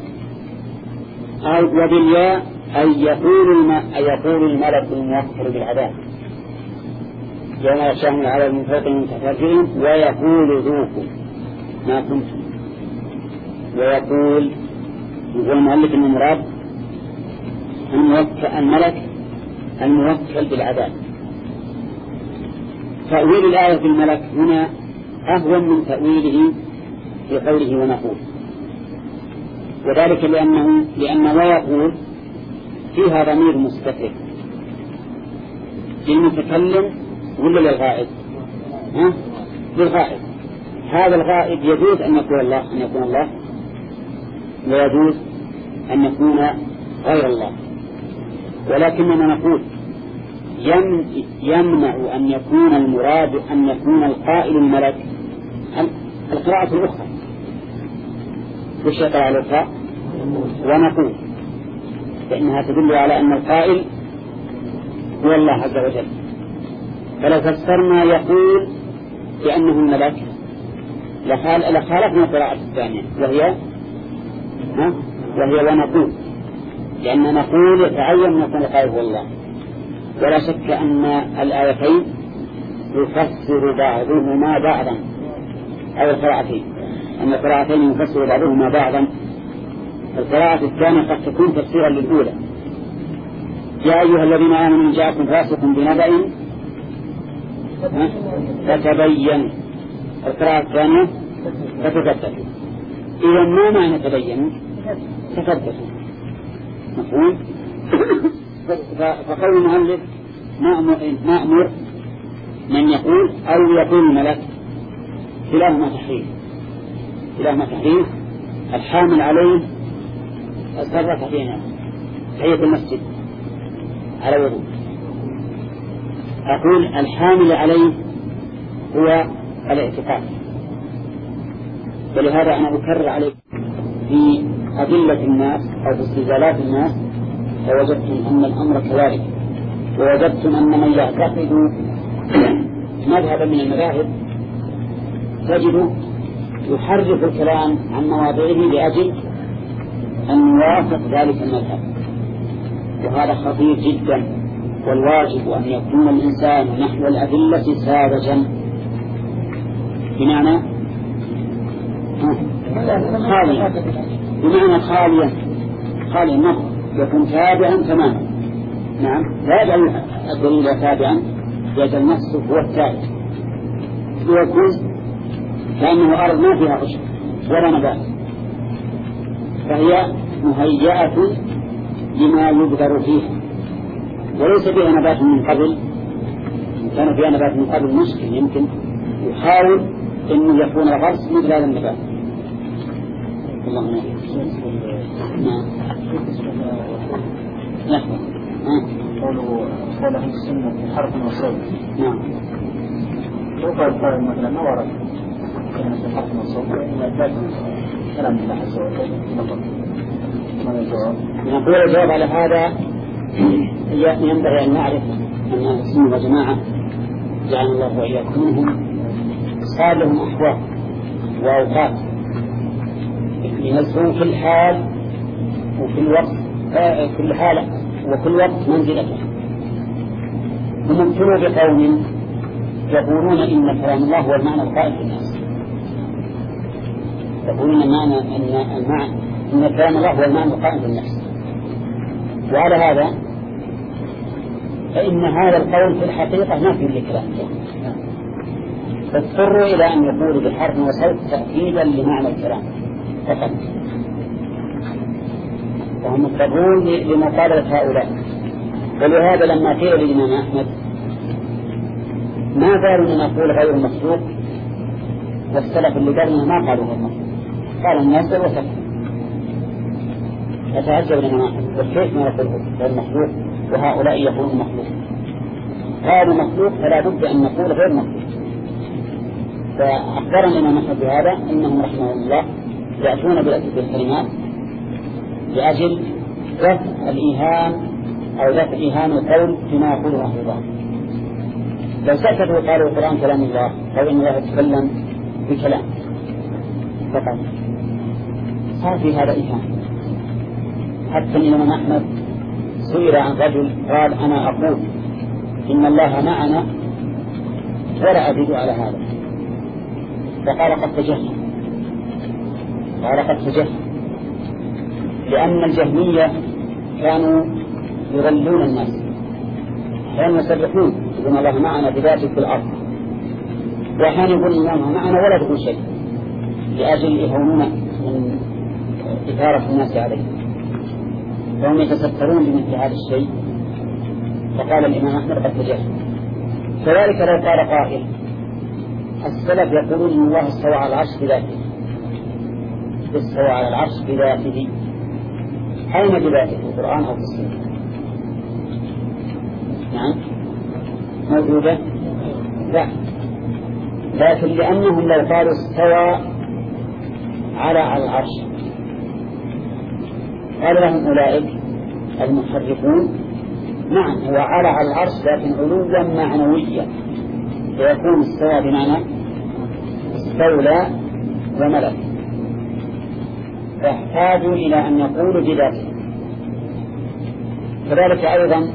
وبالياء أي يقول أي يقول الملك الموكل بالعذاب يوم يغشاهم العذاب من فوقهم من تحت أرجلهم ويقول ذوقوا ما كنتم. ويقول يقول المؤلف أن المراد الملك الموكل بالعذاب. تأويل الآية بالملك هنا أهون من تأويله في قوله ونقول، وذلك لأنه لأن ويقول فيها ضمير مستتر للمتكلم ولا للغائب؟ ها؟ للغائب. هذا الغائب يجوز أن يكون الله أن يكون الله ويجوز أن يكون غير الله، ولكننا نقول يمنع أن يكون المراد أن يكون القائل الملك القراءة الأخرى وش يقرأ الأخرى ونقول، فإنها تدل على أن القائل هو الله عز وجل. فلو فسرنا يقول بأنه الملك لخالفنا القراءة الثانية وهي ها وهي ونقول، لأن نقول يتعين أن يكون القائل هو الله. ولا شك أن الآيتين يفسر بعضهما بعضا، أو القراءتين، أن القراءتين يفسر بعضهما بعضا. القراءة الثانية قد تكون تفسيرا للأولى، يا أيها الذين آمنوا إن جاءكم فاسق بنبأ فتبين. القراءة الثانية فتثبتوا. إذا ما معنى تبينوا؟ تثبتوا. مفهوم؟ فقول المؤلف نأمر من يقول أو يقول الملك كلاهما تحريف، كلاهما تحريف. الحامل عليه أصرف فينا تحية المسجد على وضوء. أقول الحامل عليه هو الاعتقاد. ولهذا أنا أكرر عليك في أدلة الناس أو في استدلالات الناس، فوجدتم أن الأمر كذلك، ووجدتم أن من يعتقد مذهبا من المذاهب تجد يحرف الكلام عن مواضعه لأجل أن يوافق ذلك المذهب، وهذا خطير جدا. والواجب أن يكون الإنسان نحو الأدلة ساذجا، بمعنى خاليا، بمعنى خاليا خاليا نحو يكون تابعا تماما. نعم، لا يجعل الدليل تابعا، يجعل نفسه هو التابع، ويكون كأنه أرض ما فيها عشب ولا نبات، فهي مهيئة لما يبذر فيها، وليس فيها نبات من قبل. إن كان فيها نبات من قبل مشكل، يمكن يحاول أنه يكون الغرس مثل هذا النبات. اللهم نعم. لحظة. قولوا قول أهل السنة في حرف وصوت. نعم. لو قال قائل مثلا ما ورد كلمة الحرف والصوت إلا ذات كلام الله عز وجل فقط. ماذا الجواب؟ نقول الجواب على هذا ينبغي أن نعرف أن أهل السنة والجماعة جعل الله وإياكم منهم صار لهم أحوال وأوقات ينزلون في الحال وفي الوقت، كل حال وكل وقت منزلته. هم ابتلوا بقوم يقولون إن كلام الله هو المعنى القائم في الناس، يقولون المعنى أن المعنى إن كلام الله هو المعنى القائم في الناس. وعلى هذا فإن هذا القول في الحقيقة ما فيه لكلام الله، فاضطروا إلى أن يقولوا بحرف وصوت تأكيدا لمعنى الكلام فقط، وهم مضطرون لمقابلة هؤلاء. ولهذا لما قيل للإمام أحمد ما قالوا أن نقول غير مخلوق، والسلف اللي قالوا ما قالوا غير مخلوق، قال الناس وسكت. فتعجب الإمام أحمد وكيف ما يقول غير مخلوق وهؤلاء يقولون مخلوق؟ قالوا مخلوق فلا بد أن نقول غير مخلوق. فأخبرنا الإمام أحمد بهذا إنهم رحمه الله يأتون بالكلمات لأجل دفع الإيهام أو دفع إيهام القول فيما يقوله أهل الله. لو سكتوا وقالوا القرآن كلام الله أو إن الله يتكلم بكلام فقط صار في هذا إيهام. حتى الإمام أحمد سئل عن رجل قال أنا أقول إن الله معنا ولا أزيد على هذا، فقال قد تجهل، قال قد تجهل، لأن الجهمية كانوا يضلون الناس، كانوا يسرحون يقولون الله معنا بذاته في الأرض، وأحيانا يقول الله معنا ولا تقول شيء لأجل يهونون من إثارة الناس عليه، فهم يتسترون بمثل هذا الشيء. فقال الإمام أحمد قد تجهل. كذلك لو قال قائل السلف يقولون إن الله استوى على العرش بذاته، استوى على العرش بذاته، أين بذاته في القرآن أو في السنة؟ نعم موجودة؟ لا، لكن لأنهم لو قالوا استوى على على العرش قال لهم أولئك المحرفون نعم هو على على العرش لكن علوا معنويا، فيكون استوى بمعنى استولى وملك، فاحتاجوا إلى أن يقولوا بذاته. كذلك أيضا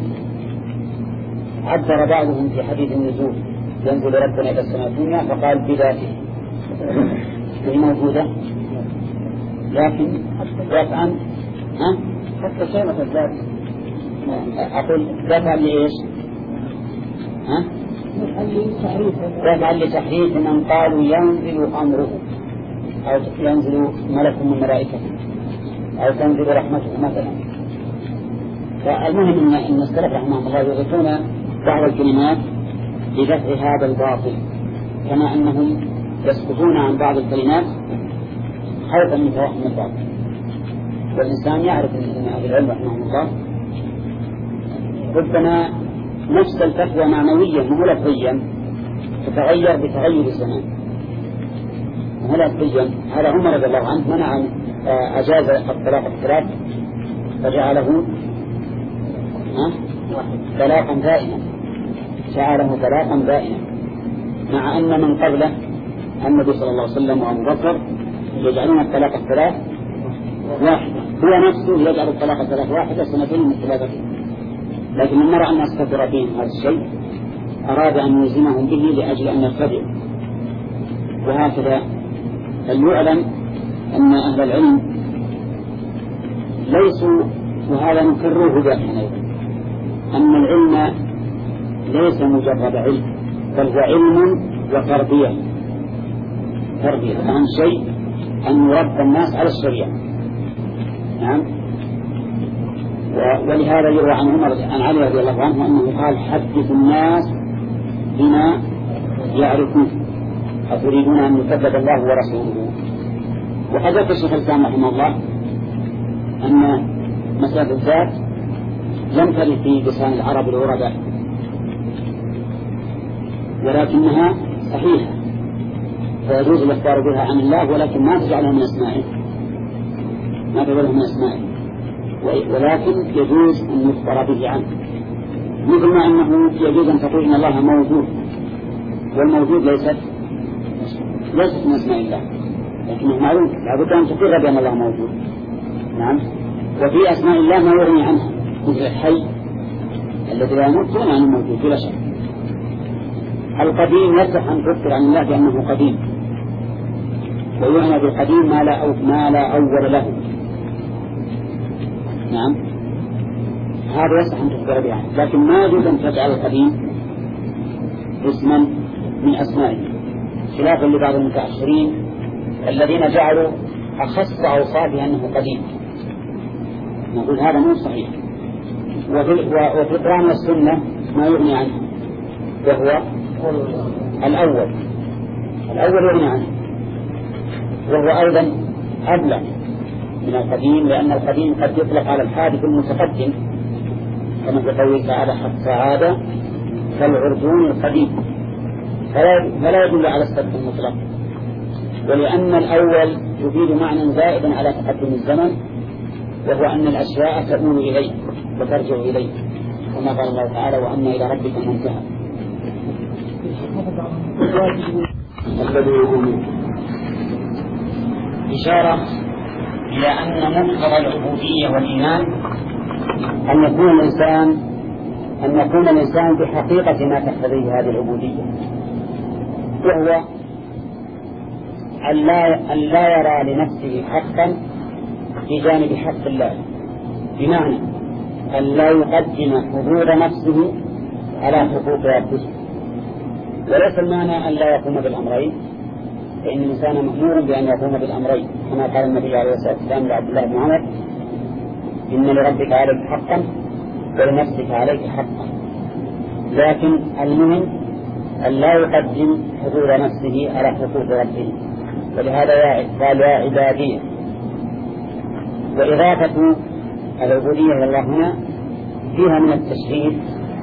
عبر بعضهم في حديث النزول ينزل ربنا إلى السماء الدنيا فقال بذاته، هي موجودة لكن يفعل ها؟ حتى كلمة الذات أقول يفعل لإيش؟ ها؟ يفعل لتحريف من قالوا ينزل أمره أو ينزل ملك من ملائكته أو تنزل رحمته مثلا. فالمهم أن السلف رحمهم الله يضيفون بعض الكلمات لدفع هذا الباطل، كما أنهم يسكتون عن بعض الكلمات خوفا من توهم الباطل. والإنسان يعرف أن أهل العلم رحمهم الله ربما نفس الفتوى معنويا مو لفظيا تتغير بتغير الزمان، مو لفظيا. هذا عمر رضي الله عنه منع أجاز الطلاق الثلاث فجعله طلاقا دائما، جعله طلاقا دائما، مع أن من قبله النبي صلى الله عليه وسلم وأبو بكر يجعلون الطلاق الثلاث واحدة، هو نفسه يجعل الطلاق الثلاث واحدة سنتين من ثلاثة. لكن من نرى أن استفر بهم هذا الشيء أراد أن يلزمهم به لأجل أن يرتدعوا. وهكذا فليعلم أن أهل العلم ليسوا، وهذا نكرره دائما، أن العلم ليس مجرد علم بل هو علم وتربية. تربية أهم شيء أن يربى الناس على الشريعة. نعم. ولهذا يروى عن عمر عن علي رضي الله عنه أنه قال حدث الناس بما يعرفون أتريدون أن يكذب الله ورسوله. وقد ذكر الشيخ الإسلام رحمه الله أن مسألة الذات لم ترد في لسان العرب العرباء، ولكنها صحيحة فيجوز الإخبار بها عن الله، ولكن ما تجعلها من أسمائه، ما تجعلها من أسمائه، ولكن يجوز أن يخبر به عنه، مثل ما أنه يجوز أن تقول إن الله موجود، والموجود ليست ليست من أسماء الله، لكنه معلوم لابد أن تقر بأن الله موجود. نعم. وفي أسماء الله ما يغني عنها، مثل الحي الذي لا يموت دون أنه موجود بلا شك. القديم يصح أن تذكر عن الله بأنه قديم، ويعنى بالقديم ما لا أو ما لا أول له. نعم. هذا يصح أن تذكر به، لكن ما يجوز أن تجعل القديم اسما من أسمائه، خلافا لبعض المتأخرين الذين جعلوا أخص أوصافه أنه قديم. نقول هذا مو صحيح. وفي القرآن والسنة ما يغني عنه، وهو الأول الأول يغني عنه، وهو أيضا أبلغ من القديم، لأن القديم قد يطلق على الحادث المتقدم، كما في قوله تعالى حتى عاد كالعرجون القديم، فلا يدل على السبب المطلق. ولأن الأول يفيد معنى زائدا على تقدم الزمن، وهو أن الأشياء تؤول إليه وترجع إليه، كما قال الله تعالى وأن إلى ربك المنتهى. إشارة إلى أن مقتضى العبودية والإيمان أن يكون الإنسان أن يكون الإنسان بحقيقة ما تقتضيه هذه العبودية، وهو أن لا, أن لا يرى لنفسه حقا في جانب حق الله، بمعنى أن لا يقدم حضور نفسه على حقوق ربه. وليس المعنى أن لا يقوم بالأمرين، فإن الإنسان مأمور بأن يقوم بالأمرين، كما قال النبي عليه الصلاة والسلام لعبد الله بن عمر إن لربك عليك حقا ولنفسك عليك حقا. لكن المهم أن لا يقدم حضور نفسه على حقوق ربه، ولهذا قال يا عبادي. وإضافة العبودية إلى الله هنا فيها من التشريف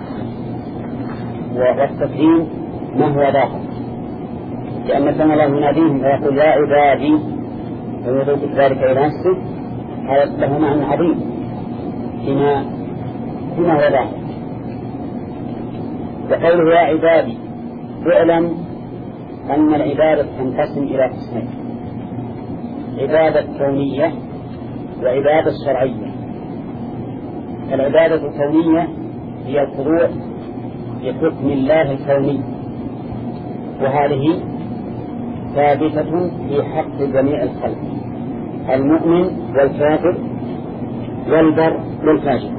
والتكريم ما هو ضاقه، لأن كان الله يناديهم فيقول يا عبادي ويضيف ذلك إلى نفسه، هذا له معنى عظيم فيما فيما هو ضاقه. وقوله يا عبادي اعلم أن العبادة تنقسم إلى قسمين: عبادة كونية وعبادة شرعية. العبادة الكونية هي الخضوع لحكم الله الكوني، وهذه ثابتة في حق جميع الخلق، المؤمن والكافر والبر والفاجر.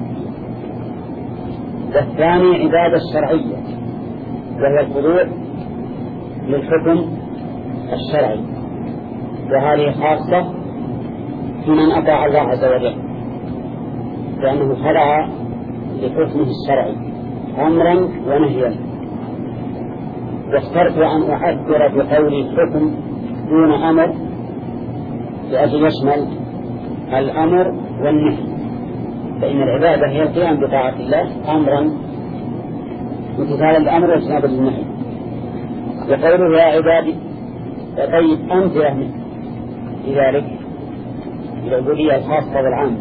والثاني عبادة الشرعية، وهي الخضوع للحكم الشرعي، وهذه خاصة في من أطاع الله عز وجل، لأنه خضع لحكمه الشرعي أمرا ونهيا. واخترت أن أعبر بقول الحكم دون أمر لأجل يشمل الأمر والنهي، فإن العبادة هي القيام بطاعة الله أمرا امتثالا الأمر واجتنابا للنهي. وقوله يا عبادي، طيب أمثلة في ذلك العبودية الخاصة والعامة.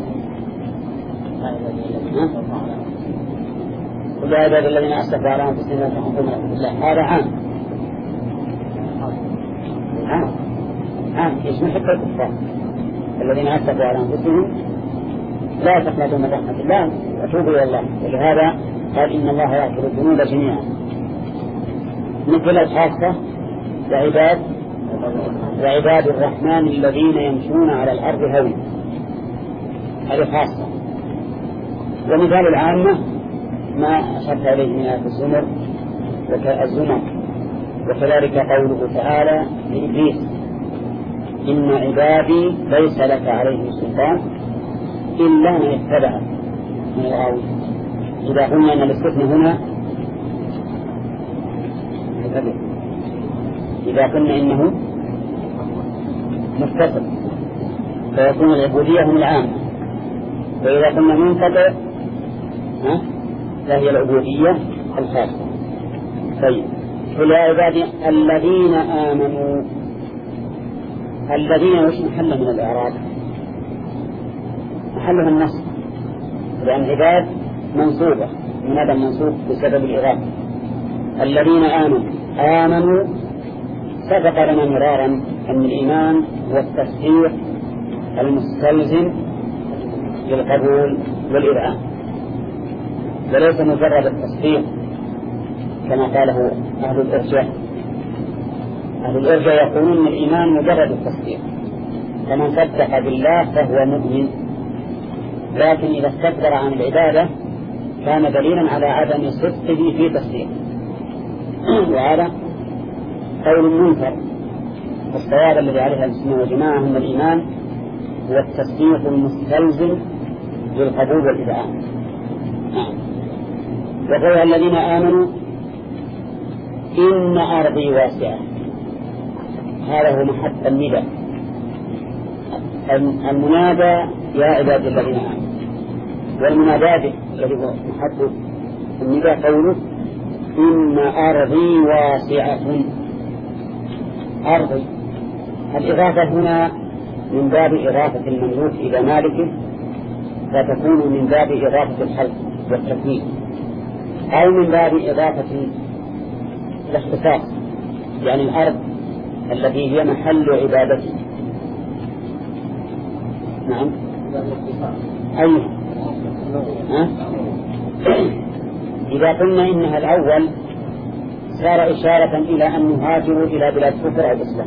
قل يا عبادي الذين أسرفوا على أنفسهم لا تقنطوا من رحمة الله، هذا عام عام عام يشمل حتى الكفار الذين أسرفوا على أنفسهم لا تقنطوا من رحمة الله وتوبوا إلى الله. ولهذا قال إن الله يغفر الذنوب جميعا. مثل الخاصة وعباد وعباد الرحمن الذين يمشون على الأرض هونا، هذه خاصة. ومثال العامة ما أشرت إليه من آية الزمر والزمر. وكذلك قوله تعالى لإبليس إن عبادي ليس لك عليه سلطان إلا من اتبعك من الغاوين. إذا قلنا أن الاستثناء هنا إذا قلنا إنه متصل فيكون العبودية هم العامة، وإذا قلنا منقطع فهي العبودية الخاصة. طيب قل يا عبادي الذين آمنوا، الذين وش محل من الإعراب؟ محلها النصب، لأن عباد منصوبة من هذا المنصوب بسبب الإعراب. الذين آمنوا، آمنوا سبق لنا مرارا أن الإيمان والتصديق المستلزم للقبول والإذعان، وليس مجرد التصديق كما قاله أهل الإرجاء. أهل الإرجاء يقولون أن الإيمان مجرد التصديق، فمن صدق بالله فهو مؤمن، لكن إذا استكبر عن العبادة كان دليلا على عدم صدقه في تصديق، وهذا قول منكر. والصواب الذي عليها السنة والجماعة أن الإيمان هو التصديق المستلزم للقبول والإذعان. وقال الذين آمنوا إن أرضي واسعة، هذا هو محط النداء. المنادى يا عباد الذين آمنوا، والمنادى الذي هو محط النداء قوله إن أرضي واسعة. أرضي الإضافة هنا من باب إضافة المملوك إلى مالكه، فتكون من باب إضافة الخلق والتكوين، أو من باب إضافة الاختصاص، يعني الأرض التي هي محل عبادته. نعم أي ها؟ إذا قلنا إنها الأول صار إشارة إلى أن نهاجر إلى بلاد كفر أو إسلام،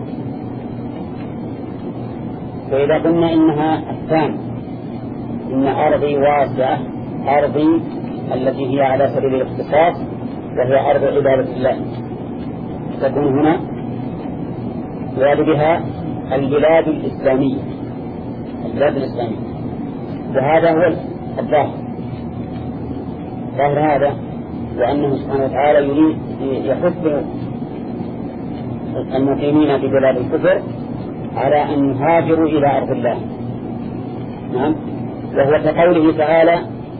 وإذا قلنا إنها الثاني إن أرضي واسعة، أرضي التي هي على سبيل الاختصاص وهي أرض عبادة الله، تكون هنا يراد بها البلاد الإسلامية، البلاد الإسلامية. وهذا هو الظاهر، ظاهر هذا، وأنه سبحانه وتعالى يريد يحث المقيمين في بلاد الكفر على أن يهاجروا إلى أرض الله. نعم. وهو كقوله تعالى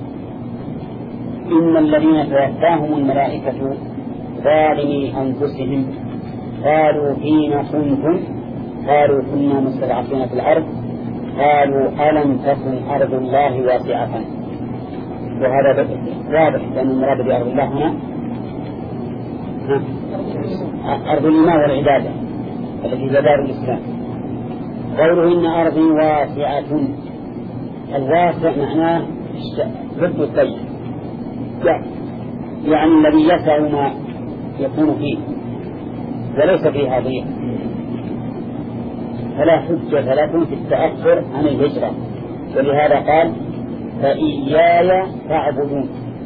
إن الذين توفاهم الملائكة ظالمي أنفسهم قالوا فيما كنتم قالوا كنا مستضعفين في الأرض قالوا ألم تكن أرض الله واسعة. وهذا واضح لأن المراد بأرض الله هنا أرض الإيمان والعبادة التي هي دار الإسلام. قوله إن أرضي واسعة، الواسع معناه ضد الضيق، يعني الذي يسع ما يكون فيه وليس فيها ضيق. فلا حجة لكم في التأخر عن الهجرة، ولهذا قال فإياي فاعبدون.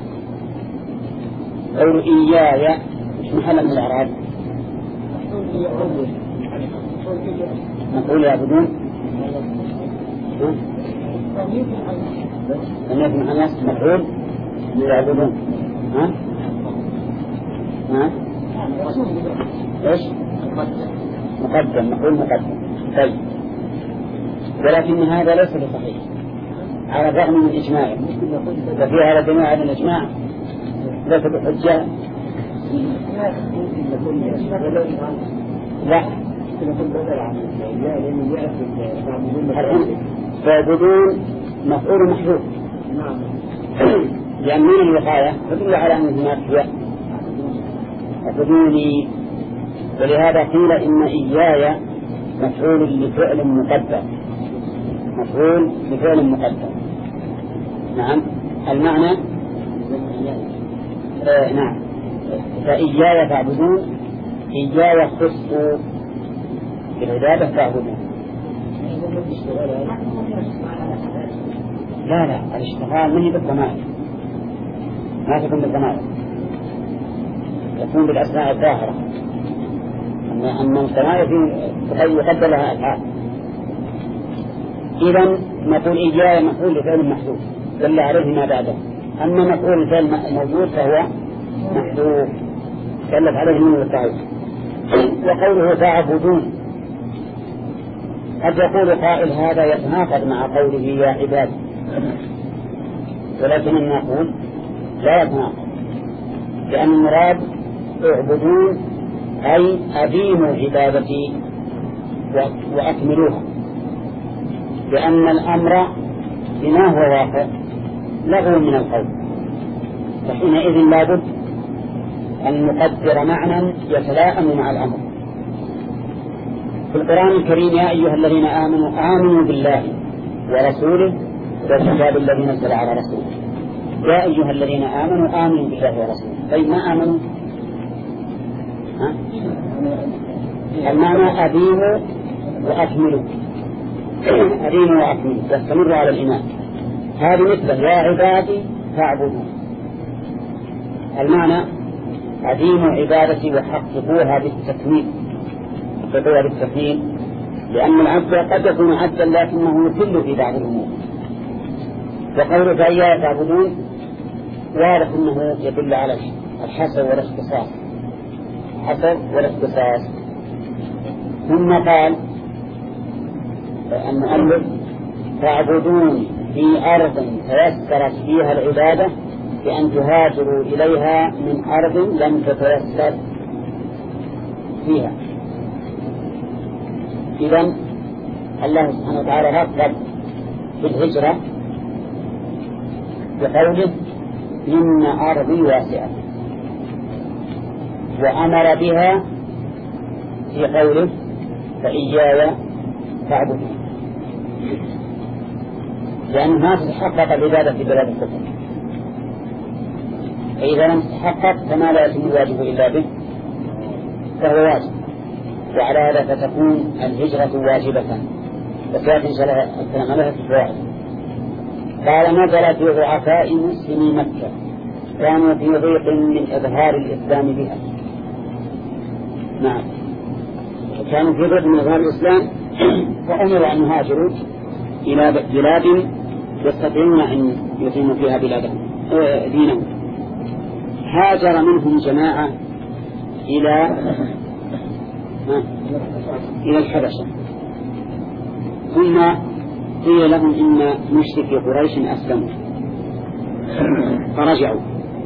قول إياي مش محل من الإعراب؟ نقول يعبدون لم يكن محل مفعول يعبدون. ها ها ايش مقدم؟ نقول مقدم. طيب، ولكن هذا ليس بصحيح على الرغم من إجماعه، وفي هذا جماعة الإجماع ليس بحجة. لا، فيعبدون مفعول محذوف لأن من الوقاية تدل على أن هناك هي اعبدوني، ولهذا قيل إن إياي مفعول لفعل مقدر، مفعول لفعل مقدر. نعم، المعنى آه نعم، فإياي فاعبدون، إياي خصوا بالعبادة فاعبدون. لا لا، الاشتغال منه بالضمائر، ما تكون بالضمائر، تكون بالأسماء الظاهرة. أما الضمائر يقدر لها أفعال. إذن نقول إياي مفعول لفعل محذوف دل عليه ما بعده، أما مفعول الفعل موجود فهو محذوف كلف عليه من التعويض. وقوله فاعبدون قد يقول قائل هذا يتناقض مع قوله يا عباد، ولكن نقول لا يتناقض، لأن المراد اعبدون أي أديموا عبادتي وأكملوها، لأن الأمر بما هو واقع لغو من القول، فحينئذ لابد أن نقدر معنى يتلائم مع الأمر. في القرآن الكريم يا أيها الذين آمنوا آمنوا بالله ورسوله والكتاب الذي نزل على رسوله. يا أيها الذين آمنوا آمنوا بالله ورسوله، طيب ما آمنوا؟ ها؟ المعنى أديموا وأكملوا، أديموا وأكملوا واستمروا على الإيمان. هذه مثل يا عبادي فاعبدوا، المعنى أديموا عبادتي وحققوها بالتكميل، حققوها بالتكميل، لأن العبد قد يكون عبدا لكنه يكل في بعض الأمور. وقوله فإياي تعبدون واضح أنه يدل على الحصر والاختصاص، الحصر والاختصاص. ثم قال المؤلف تعبدون في أرض تيسرت فيها العبادة بأن تهاجروا إليها من أرض لم تتيسر فيها. إذن الله سبحانه وتعالى رغب في الهجرة بقوله إن أرضي واسعة، وأمر بها في قوله فإياي فاعبدون، لأن ما تتحقق العبادة في بلاد الكفر، فإذا لم تتحقق فما لا يتم الواجب إلا به فهو واجب، وعلى هذا فتكون الهجرة واجبة. وسيأتي إن شاء الله الكلام عليها في الفوائد. قال نزل في ضعفاء مسلمي مكة كانوا في ضيق من إظهار الإسلام بها. نعم، كانوا في ضيق من إظهار الإسلام فأمروا أن يهاجروا إلى بلاد يستطيعون أن يقيموا فيها بلادهم دينهم. هاجر منهم جماعة إلى إلى الحبشة، ثم قيل لهم إن مشركي قريش أسلموا فرجعوا،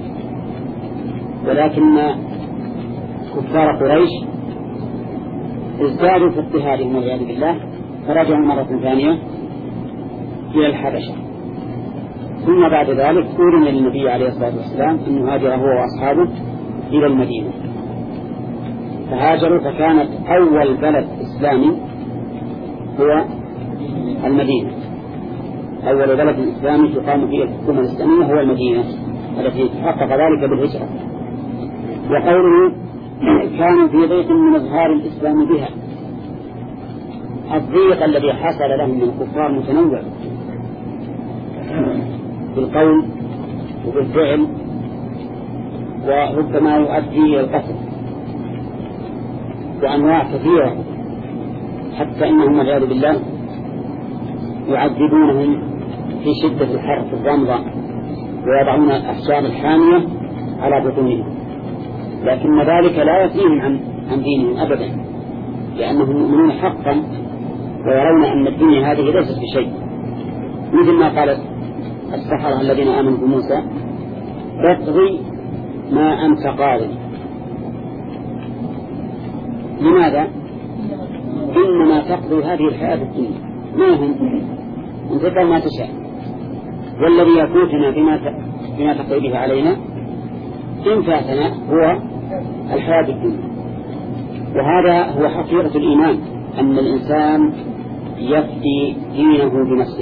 ولكن كفار قريش ازدادوا في اضطهادهم والعياذ بالله فرجعوا مرة ثانية إلى الحبشة. ثم بعد ذلك أذن للنبي عليه الصلاة والسلام أن يهاجر هو وأصحابه إلى المدينة، فهاجروا، فكانت أول بلد إسلامي هو المدينة، أول بلد إسلامي تقام فيه الحكومة الإسلامية هو المدينة التي تحقق ذلك بالهجرة. وقوله كانوا في ضيق من إظهار الإسلام بها، الضيق الذي حصل لهم من الكفار متنوع بالقول وبالفعل، وربما يؤدي إلى القتل، وأنواع كثيرة، حتى إنهم والعياذ بالله يعذبونهم في شدة الحر في الرمضة، ويضعون الأحجار الحامية على بطونهم، لكن ذلك لا يفيهم عن عن دينهم أبدا، لأنهم يؤمنون حقا ويرون أن الدنيا هذه ليست بشيء، مثل ما قالت السحرة الذين آمنوا بموسى: اقضي ما أنت قاض. لماذا؟ إنما تقضي هذه الحياة الدنيا، ما هم انتقل ما تشاء، والذي يفوتنا بما بما تقضي به علينا إن فاتنا هو الحياة الدنيا. وهذا هو حقيقة الإيمان، أن الإنسان يفدي دينه بنفسه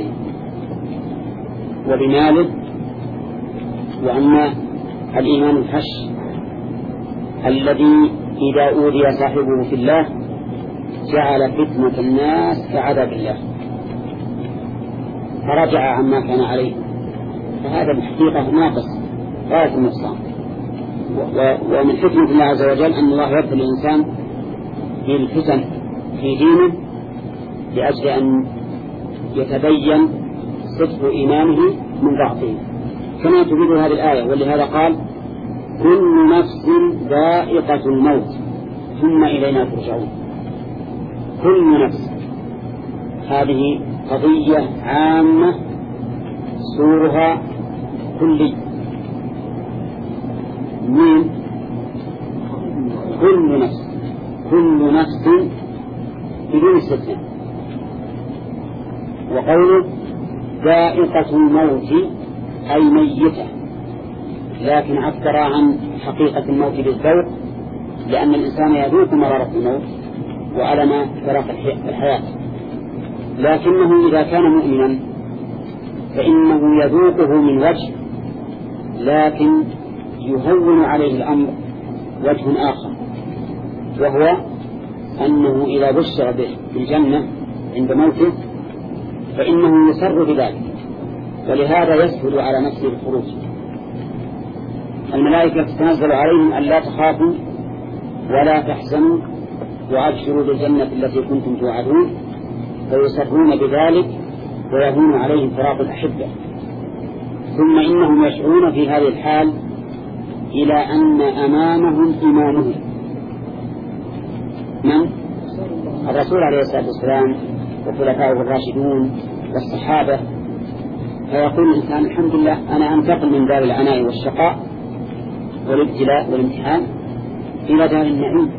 وبماله، وأن الإيمان الهش الذي إذا أوذي صاحبه في الله جعل فتنة الناس كعذاب الله فرجع عما كان عليه، فهذا الحقيقة ناقص غاية النقصان. ومن حكمة الله عز وجل أن الله يبتلي الإنسان بالفتن في دينه لأجل أن يتبين صدق إيمانه من ضعفه، كما تفيد هذه الآية. ولهذا قال: كل نفس ذائقة الموت ثم إلينا ترجعون. كل نفس، هذه قضية عامة سورها كلي. من كل نفس، كل نفس بدون استثناء. وقوله ذائقة الموت أي ميتة، لكن عبر عن حقيقة الموت بالذوق، لأن الإنسان يذوق مرارة الموت وألم فراق الحياة، لكنه إذا كان مؤمنا فإنه يذوقه من وجه، لكن يهون عليه الأمر وجه آخر، وهو أنه إذا بشر بالجنة عند موته فإنه يسر بذلك، ولهذا يسهل على نفسه الخروج. الملائكة تتنزل عليهم أن لا تخافوا ولا تحزنوا وأبشروا بالجنة التي كنتم توعدون، فيسرون بذلك ويهون عليهم فراق الأحبة. ثم إنهم يشعرون في هذه الحال إلى أن أمامهم إمامهم من؟ الرسول عليه الصلاة والسلام وخلفائه الراشدون والصحابة، فيقول الإنسان: الحمد لله، أنا أنتقل من دار العناء والشقاء والابتلاء والامتحان إلى دار النعيم،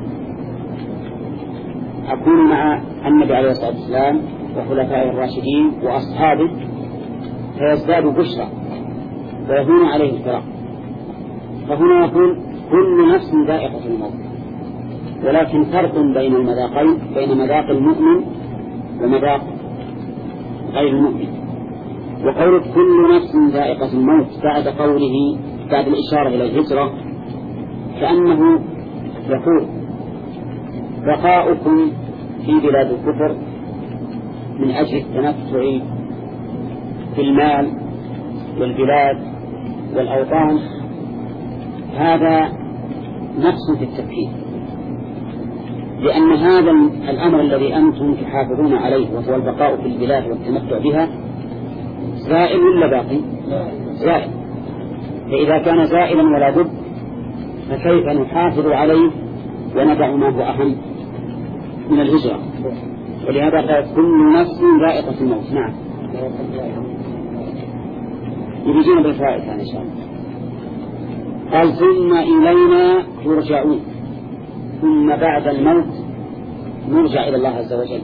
أكون مع النبي عليه الصلاة والسلام وخلفائه الراشدين وأصحابه، فيزداد بشرى ويهون عليه الفراق. فهنا يقول: كل نفس ذائقة الموت، ولكن فرق بين المذاقين، بين مذاق المؤمن ومذاق غير المؤمن. وقول كل نفس ذائقة الموت بعد قوله، بعد الإشارة إلى الهجرة، كأنه يقول: بقاؤكم في بلاد الكفر من أجل التمتع في المال والبلاد والأوطان هذا نقص في التفكير، لأن هذا الأمر الذي أنتم تحافظون عليه وهو البقاء في البلاد والتمتع بها زائل ولا باقي؟ زائل. فإذا كان زائلا ولا بد، فكيف نحافظ عليه وندع ما هو أهم من الهجرة؟ ولهذا قال: كل نفس ذائقة الموت. نعم، يجينا بالفائدة إن شاء الله. قال: ثم إلينا ترجعون، ثم بعد الموت نرجع إلى الله عز وجل.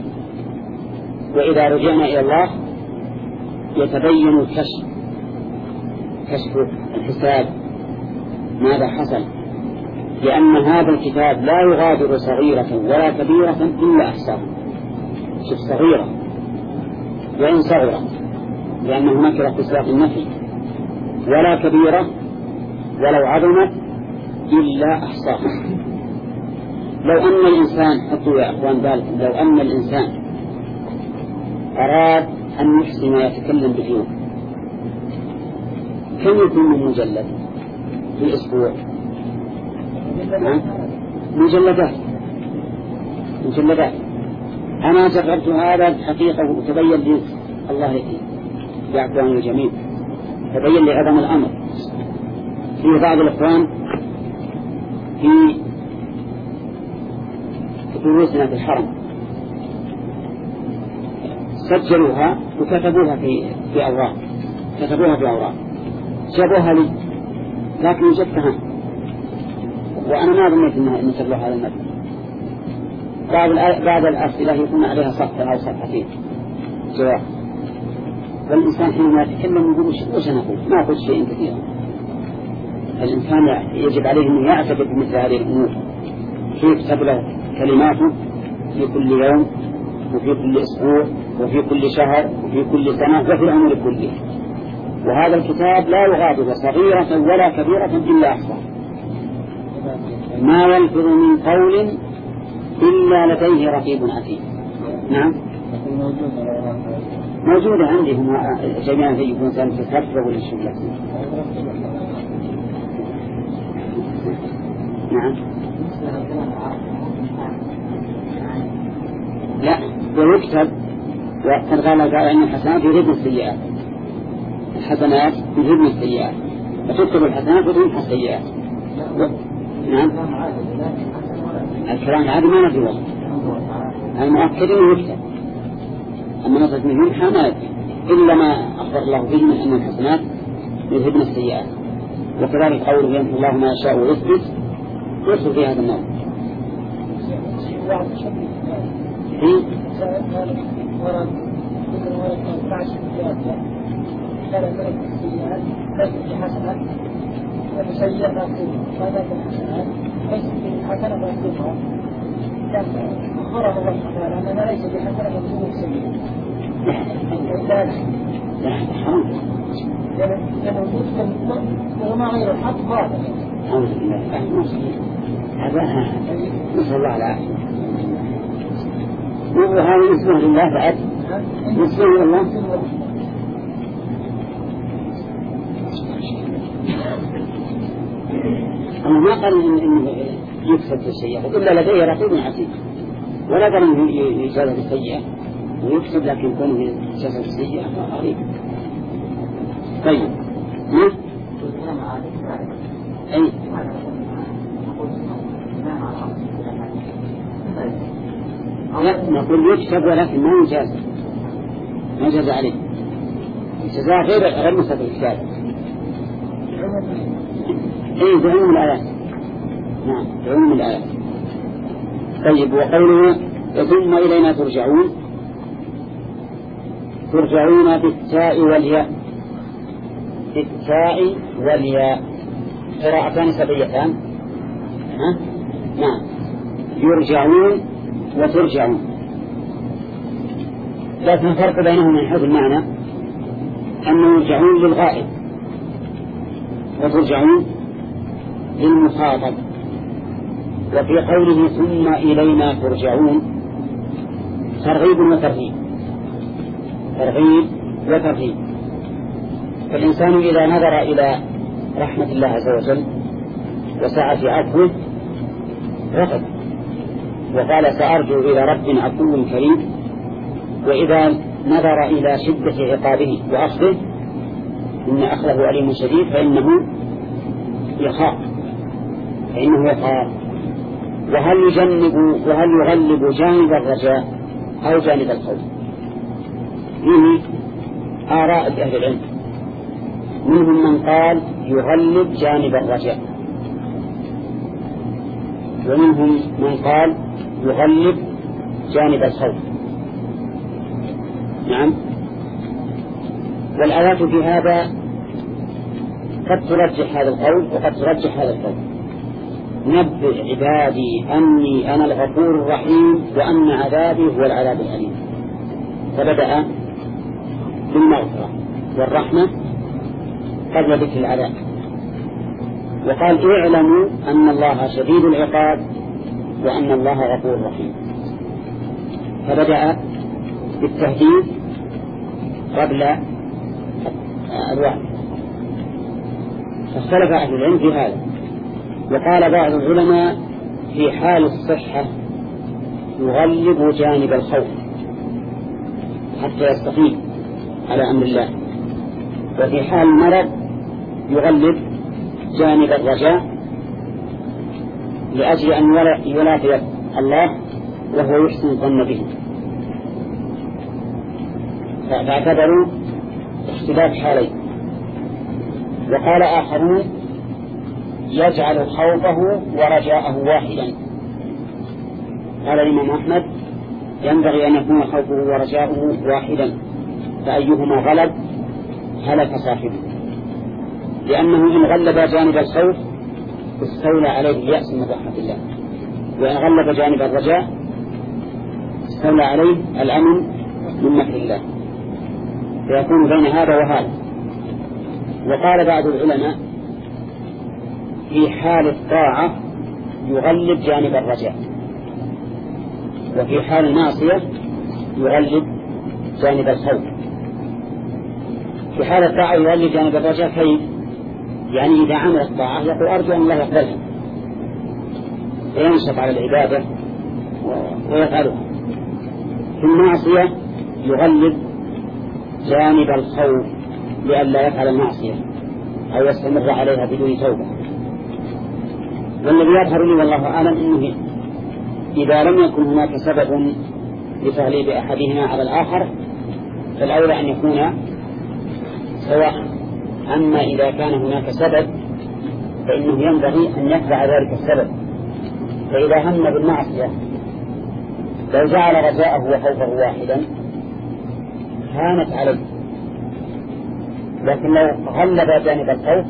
وإذا رجعنا إلى الله يتبين الكشف، كشف الحساب، ماذا حصل، لأن هذا الكتاب لا يغادر صغيرة ولا كبيرة إلا أحصاها. شوف، صغيرة وإن صغيرة، لأنه نكرة في سياق النفي، ولا كبيرة ولو عظمت إلا أحصاها. لو أن الإنسان، حطوا يا أخوان بالكم، لو أن الإنسان أراد أن يحسن يتكلم باليوم كم يكون من مجلد في الأسبوع؟ مجلدات مجلدات. أنا جربت هذا الحقيقة وتبين لي الله يهديه يعفو عن الجميع، تبين لي عظم الأمر. في بعض الإخوان في دروسنا في الحرم سجلوها وكتبوها في في أوراق، كتبوها في أوراق جابوها لي، لكن وجدتها وأنا ما ظنيت إنها نسبوها على المبنى. بعض بعض الأسئلة يكون عليها صفحة أو صفحتين جواب، والإنسان حينما يتكلم يقول وش نقول؟ ما أقول شيء كثير. الإنسان يجب عليه أن يعتقد بمثل هذه الأمور، كيف تبلغ كلماته في كل يوم وفي كل أسبوع وفي كل شهر وفي كل سنة وفي الأمور كلها. وهذا الكتاب لا يغادر صغيرة ولا كبيرة إلا أحصاها، ما يلفظ من قول إلا لديه رقيب عتيد. نعم موجودة عندي هم جميعا يكون سنتكفر للشغل. نعم لا ويكتب، وقد قال قال أن الحسنات يذهبن السيئات، الحسنات يذهبن السيئات، وتكتب الحسنات وتمحى السيئات. نعم الكلام العادي ما نفي وصف، المؤكد انه يكتب، اما نصف من يمحى ما يكتب الا ما اخبر الله به من ان الحسنات يذهبن السيئات. وكذلك قوله يمحو الله ما يشاء ويثبت يدخل في هذا النوع. في المسيئة مكتوبة فهذا الحسنات ليس بالحسنة مكتوبة، كان أخبره الله تعالى أننا ليس بحسنة مكتوبة سيئة. لا لا حرام لأنه يمكن وما غير الحق باطل. أعوذ بالله هذا نسأل الله العافية. وهذا نسبة لله بعد نسبة لله. أنا ما قال إنه يكسب السيئة إلا لديه رقيب عتيد، ولا قال إنه يجازى بالسيئة ويكسب، لكن يكون يجازى بالسيئة غريب. طيب ها؟ أي لا نقول يكسب ولكن ما يجازى، ما يجازى عليه الجزاء غير غير مستقل الكتاب. اي بعموم الآيات. نعم بعموم الآيات. طيب وقوله ثم إلينا ترجعون، ترجعون بالتاء والياء، بالتاء والياء قراءتان سبيتان. ها نعم يرجعون وترجعون، لكن الفرق بينهم من حيث المعنى أنه يرجعون للغائب وترجعون للمخاطب. وفي قوله ثم إلينا ترجعون ترغيب وترهيب، ترغيب وترهيب. فالإنسان إذا نظر إلى رحمة الله عز وجل وسعة عفوه رغب وقال سأرجو إلى رب عفو كريم، وإذا نظر إلى شدة عقابه وأخذه إن أخذه أليم شديد فإنه يخاف فإنه يخاف. وهل يجنب وهل يغلب جانب الرجاء أو جانب الخوف؟ فيه آراء أهل العلم، منهم من قال يغلب جانب الرجاء، ومنهم من قال يغلب جانب الخوف. نعم والآيات في هذا قد ترجح هذا القول وقد ترجح هذا القول. نبئ عبادي أني أنا الغفور الرحيم وأن عذابي هو العذاب الأليم، فبدأ بالمغفرة والرحمة قبل ذكر العذاب، وقال اعلموا أن الله شديد العقاب وأن الله غفور رحيم، فبدأ بالتهديد قبل الوعد. فاختلف أهل العلم في هذا. وقال بعض العلماء في حال الصحة يغلب جانب الخوف حتى يستقيم على أمر الله، وفي حال المرض يغلب جانب الرجاء لأجل أن يلاقي الله وهو يحسن الظن به. فاعتبروا اختلاف حالين. وقال آخرون يجعل خوفه ورجاءه واحدا. قال الإمام أحمد ينبغي أن يكون خوفه ورجاؤه واحدا، فأيهما غلب هلك صاحبه، لأنه إن غلب جانب الخوف استولى عليه اليأس من رحمة الله، وإن غلب جانب الرجاء استولى عليه الأمن من مكر الله، فيكون بين هذا وهذا. وقال بعض العلماء في حال الطاعة يغلب جانب الرجاء، وفي حال المعصية يغلب جانب الخوف. في حال الطاعة يغلب جانب الرجاء كيف؟ يعني إذا عمل الطاعة يقول أرجو أن الله يقبلها وينشط على العبادة ويفعلها. في المعصية يغلب جانب الخوف لئلا يفعل المعصية أو يستمر عليها بدون توبة. والذي يظهر لي والله أعلم أنه إذا لم يكن هناك سبب لتغليب أحدهما على الآخر فالأولى أن يكون سواء. أما إذا كان هناك سبب فإنه ينبغي أن يتبع ذلك السبب. فإذا هم بالمعصية لو جعل رجاءه وخوفه واحدا هانت عليه، لكن لو غلب جانب الخوف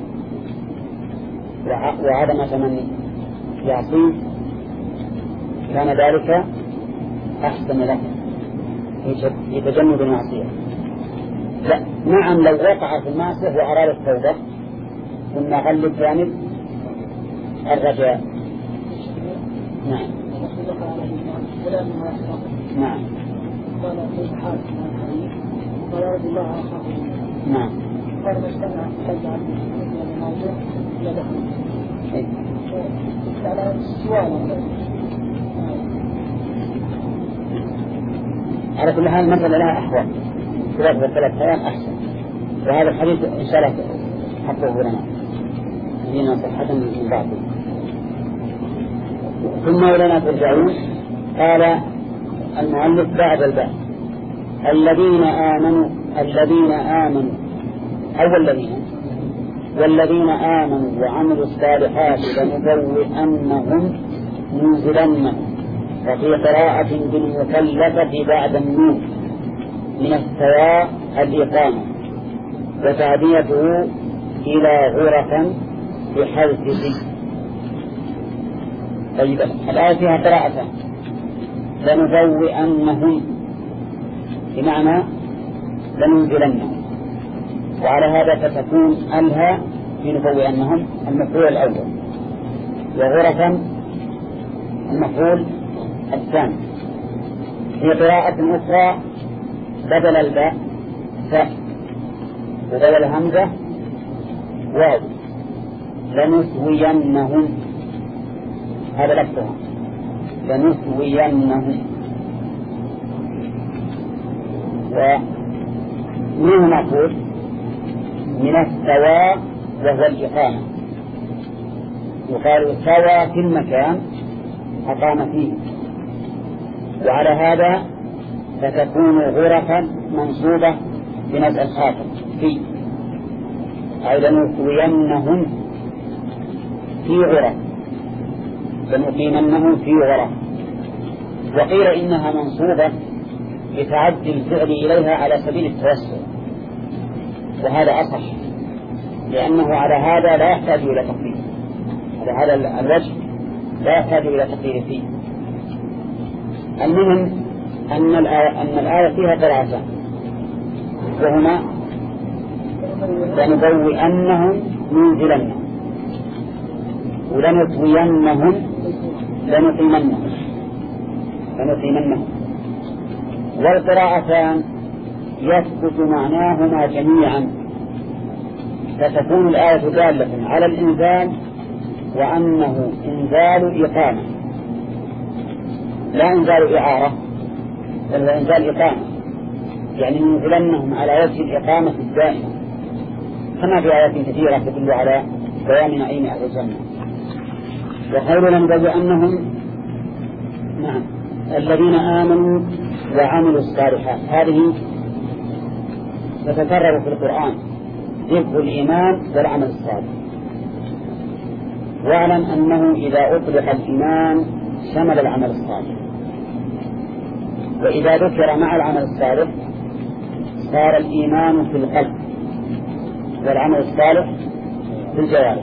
وعدم تمني يعصيه كان ذلك أحسن له في تجنب المعصية. لا نعم، لو وقع في المعصية وأراد التوبة ثم غلب جانب الرجاء. نعم نعم قال في حال الحديث قال رضي الله عنه نعم قال ما استمع تجعل مثل الموضوع يدخل على السؤال. على كل حال المسألة لها أحوال، ثلاث وثلاث أيام أحسن. وهذا الحديث إن شاء الله حقه لنا دينا صحة من بعض. ثم ولنا ترجعون. قال المؤلف بعد الباب الذين آمنوا الذين آمنوا أو الذين والذين آمنوا وعملوا الصالحات لنبوئنهم منزلنهم، وفي قراءة بالمكلفة بعد النون من الثواء الإقامة، وتعديته إلى غرفا بحذف في. طيب الآية فيها قراءة لنبوئنهم بمعنى لننزلنهم، وعلى هذا فتكون ألها في نبوئنهم المفعول الأول، وغرفا المفعول الثاني. في قراءة أخرى بدل الباء فاء وبدل همزة واو لنثوينهم، هذا لفظها لنثوينهم. ومنه مقول من الثواء وهو الإقامة، يقال ثوى في المكان أقام فيه، وعلى هذا فتكون غرفا منصوبة بنزع الخاطر في، أي لنثوينهم في غرف، لنقيمنهم في غرف. وقيل إنها منصوبة لتعدي الفعل إليها على سبيل التوسع، وهذا أصح لأنه على هذا لا يحتاج إلى تقدير، على هذا الوجه لا يحتاج إلى تقدير فيه. المهم أن الآية, أن الآية فيها قراءتان، وهما لنبوئنهم منزلنهم ولنطوينهم لنقيمنهم لنقيمنهم. والقراءتان يثبت معناهما جميعا، فتكون الآية دالة على الإنزال وأنه إنزال إقامة لا إنزال إعارة، بل هو إنزال إقامة، يعني ننزلنهم على وجه الإقامة الدائمة، كما في آيات كثيرة تدل على بيان نعيم أهل الجنة. وخير لم أنهم نعم الذين آمنوا وعملوا الصالحات، هذه تتكرر في القرآن ذكر الإيمان والعمل الصالح. واعلم أنه إذا أطلق الإيمان شمل العمل الصالح، وإذا ذكر مع العمل الصالح صار الإيمان في القلب والعمل الصالح في الجوارح،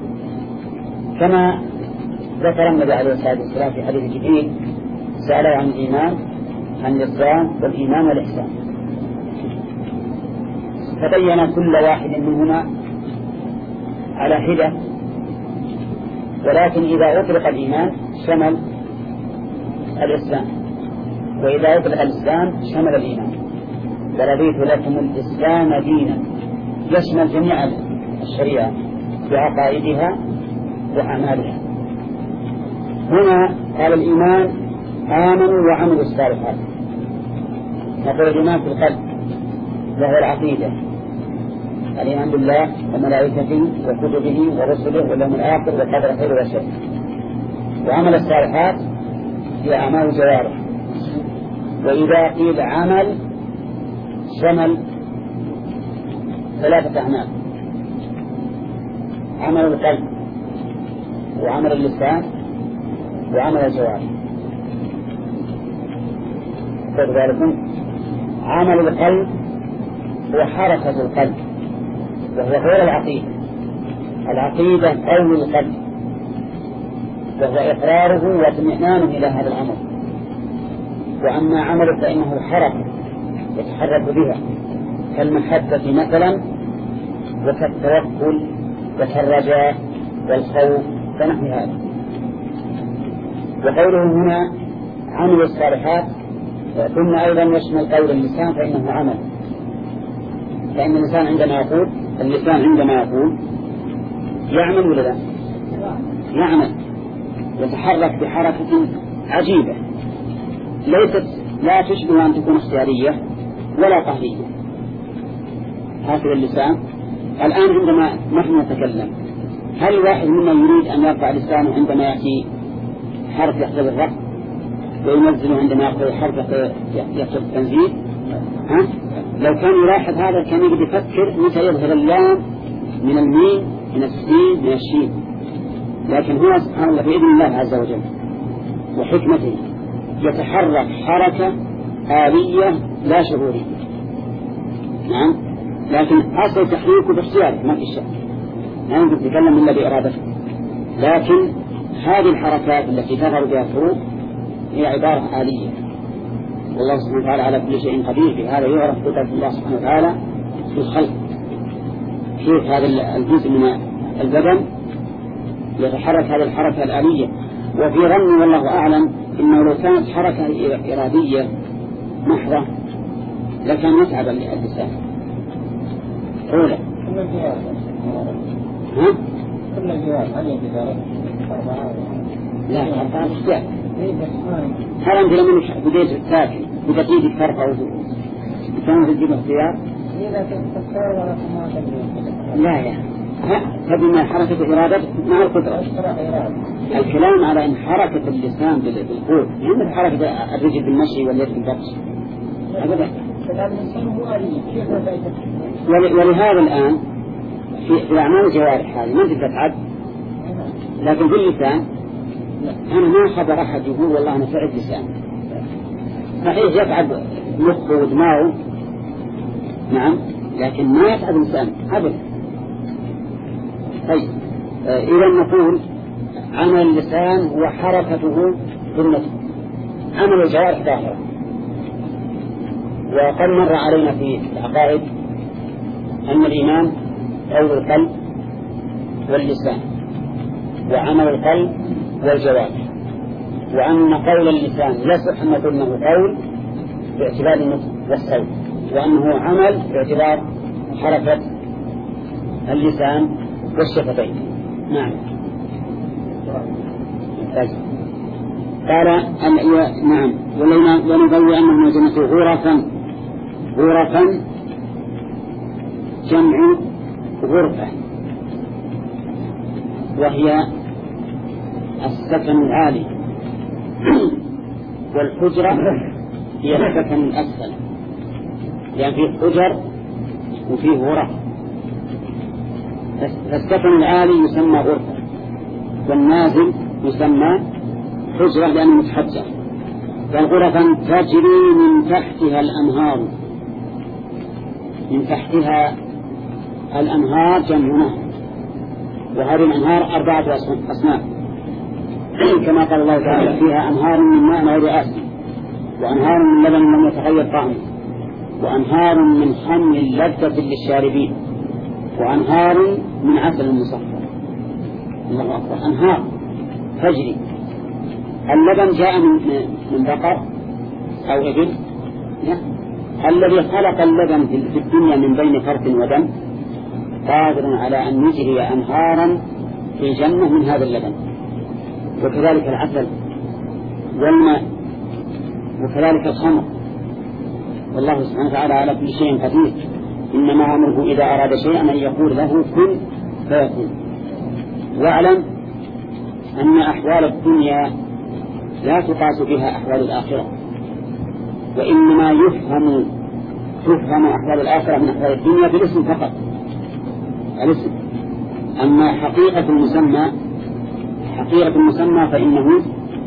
كما ذكر النبي عليه الصلاة والسلام في حديث جبريل سأله عن الإيمان عن الإسلام والإيمان والإحسان، فبين كل واحد منهما على حدة، ولكن إذا أطلق الإيمان شمل الإسلام، وإذا أطلق الإسلام شمل الإيمان. ورضيت لكم الإسلام دينا، يشمل جميع الشريعة بعقائدها وأعمالها. هنا قال الإيمان آمنوا وعملوا الصالحات، نقول الإيمان في القلب وهو العقيدة، الإيمان بالله وملائكته وكتبه ورسله واليوم الآخر والقدر خير وشر. وعمل الصالحات هي أعمال الجوارح، وإذا قيل عمل شمل ثلاثة أعمال: عمل القلب وعمل اللسان وعمل الجوارح. فذلك عمل القلب هو حركة القلب، وهو غير العقيدة. العقيدة قول القلب، وهو إقراره واطمئنانه إلى هذا الأمر. وأما عمله فإنه حركة يتحرك بها، كالمحبة مثلا وكالتوكل وكالرجاء والخوف ونحو هذا. وقوله هنا عمل الصالحات ثم أيضا يشمل قول اللسان فإنه عمل، فإن الإنسان عندما يقول اللسان عندما يقول يعمل ولا لا؟ يعمل، يتحرك بحركة عجيبة ليست لا تشبه أن تكون اختيارية ولا قهرية. هكذا اللسان الآن عندما نحن نتكلم، هل الواحد منا يريد أن يرفع لسانه عندما يأتي حرف يقتضي الرفع وينزله عندما يأتي حرف يقتضي التنزيل؟ ها؟ لو كان يلاحظ هذا كان يقدر يفكر متى يظهر اللام من الميم من السين من الشين، لكن هو سبحانه الله بإذن الله عز وجل وحكمته يتحرك حركة آلية لا شعورية. نعم، لكن أصل تحريكه باختياره ما في شك، لا يمكن تتكلم إلا بإرادته، لكن هذه الحركات التي تظهر بها الحروف هي عبارة آلية، والله سبحانه وتعالى على كل شيء قدير. بهذا يعرف قدرة الله سبحانه وتعالى في الخلق، كيف هذا الجزء من البدن يتحرك هذه الحركة الآلية. وفي ظني والله أعلم إنه لو كانت حركة إرادية محضة لكان يتعب اللسان. أولا ها؟ كل الجواب هل يجب لا حتى الاختيار. هل أنت لما بديت ساكن بدأت يجي ترفع كان تجيب اختيار؟ إذا كنت تختار ولا ما تجيب لا يا تبي من حركة إرادة مع القدرة. الكلام على إن حركة اللسان بالقوة يعني حركة الرجل بالمشي واليد بالبطش أبدا. ولهذا الآن في, في أعمال الجوارح هذه ما تقدر تعد، لكن باللسان أنا ما خبر أحد يقول والله أنا سعد لسان. صحيح يتعب مخه ودماغه نعم، لكن ما يتعب لسان أبدا. طيب آه إذا نقول عمل اللسان هو حركته في النطق، عمل الجوارح ظاهرة. وقد مر علينا في العقائد أن الإيمان قول القلب واللسان وعمل القلب والجوارح، وأن قول اللسان يصح أن نقول أنه قول باعتبار النطق والصوت، وأنه عمل باعتبار حركة اللسان والشفتين. نعم. قال نعم ونبوي أنه الجنة غرفا غرفا جمع غرفة، وهي السكن العالي، والحجرة هي السكن الأسفل، يعني فيه حجر وفيه غرف. فالسكن العالي يسمى غرفة، والنازل يسمى حجرة لأنه متحجر. والغرفا تجري من تحتها الأنهار، من تحتها الأنهار جمع نهر، وهذه الأنهار أربعة أصناف كما قال الله تعالى فيها أنهار من ماء غير آسن، وأنهار من لبن لم يتغير طعمه، وأنهار من خمر لذة للشاربين، وأنهار من عسل مصفى. الله أكبر، أنهار تجري. اللبن جاء من من بقر أو إبل؟ الذي خلق اللبن في الدنيا من بين فرث ودم قادر على أن يجري أنهارا في الجنة من هذا اللبن. وكذلك العسل والماء، وكذلك الخمر. والله سبحانه وتعالى على كل شيء قدير، إنما أمره إذا أراد شيئا أن يقول له كن فيكون. واعلم أن أحوال الدنيا لا تقاس بها أحوال الآخرة، وإنما يفهم تفهم أحوال الآخرة من أحوال الدنيا بالاسم فقط، الاسم. أما حقيقة المسمى حقيقة المسمى فإنه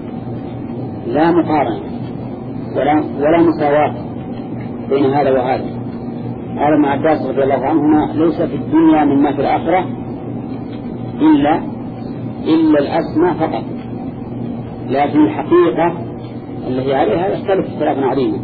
لا مقارنة ولا, ولا مساواة بين هذا وهذا. قال ابن عباس رضي الله عنهما ليس في الدنيا مما في الآخرة إلا إلا الأسماء فقط، لكن الحقيقة التي عليها يختلف اختلافا عظيما.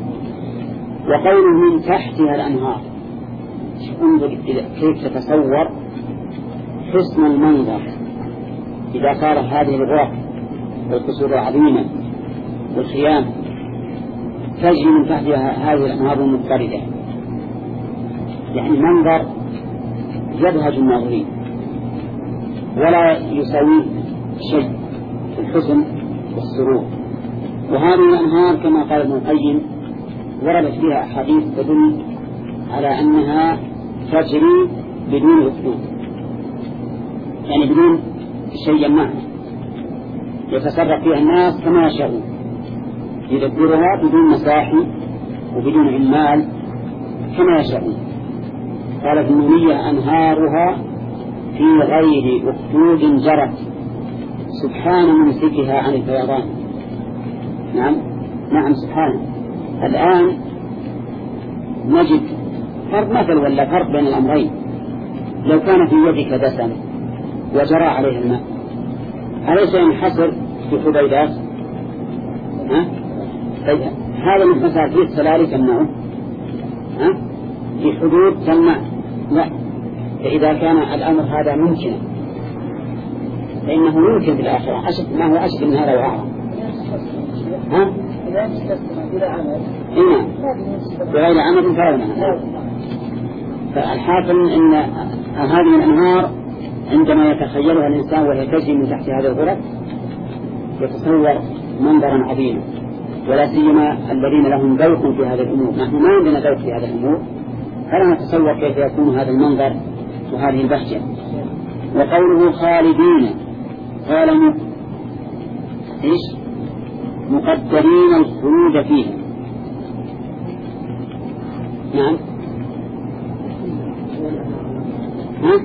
وقوله من تحتها الأنهار، انظر كيف تتصور حسن المنظر إذا صار هذه الغرف والقصور العظيمة والخيام تجري من تحتها هذه الأنهار المضطردة، يعني منظر يبهج الناظرين ولا يساوي شيء في الحسن والسرور. وهذه الأنهار كما قال ابن القيم وردت فيها أحاديث تدل على أنها تجري بدون وقود، يعني بدون شيء يمنعها، يتصرف فيها الناس كما يشاءون، يدبرها بدون مساحي وبدون عمال كما يشاءون. قال في النونية أنهارها في غير أخدود جرت سبحان ممسكها عن الفيضان. نعم نعم سبحانه. الآن نجد فرق مثل ولا فرق بين الأمرين. لو كان في يدك دسم وجرى عليه الماء أليس ينحصر في حبيبات؟ ها؟ هذا من مسافير السلالي تمنعه؟ ها؟ في حدود تمنع؟ لا. فإذا كان الأمر هذا ممكن فإنه يمكن في الآخرة أشد ما هو أشد من هذا وأعظم. ها؟ إنا بغير عمد فرونها. فالحاصل أن هذه الأنهار عندما يتخيلها الإنسان وهي تجري من تحت هذه الغرف يتصور منظرا عظيما، ولا سيما الذين لهم ذوق في هذه الأمور. نحن ما عندنا ذوق في هذه الأمور، فلا نتصور كيف يكون هذا المنظر وهذه البهجة. وقوله خالدين قال م... إيش مقدرين الخلود فيها. نعم ها؟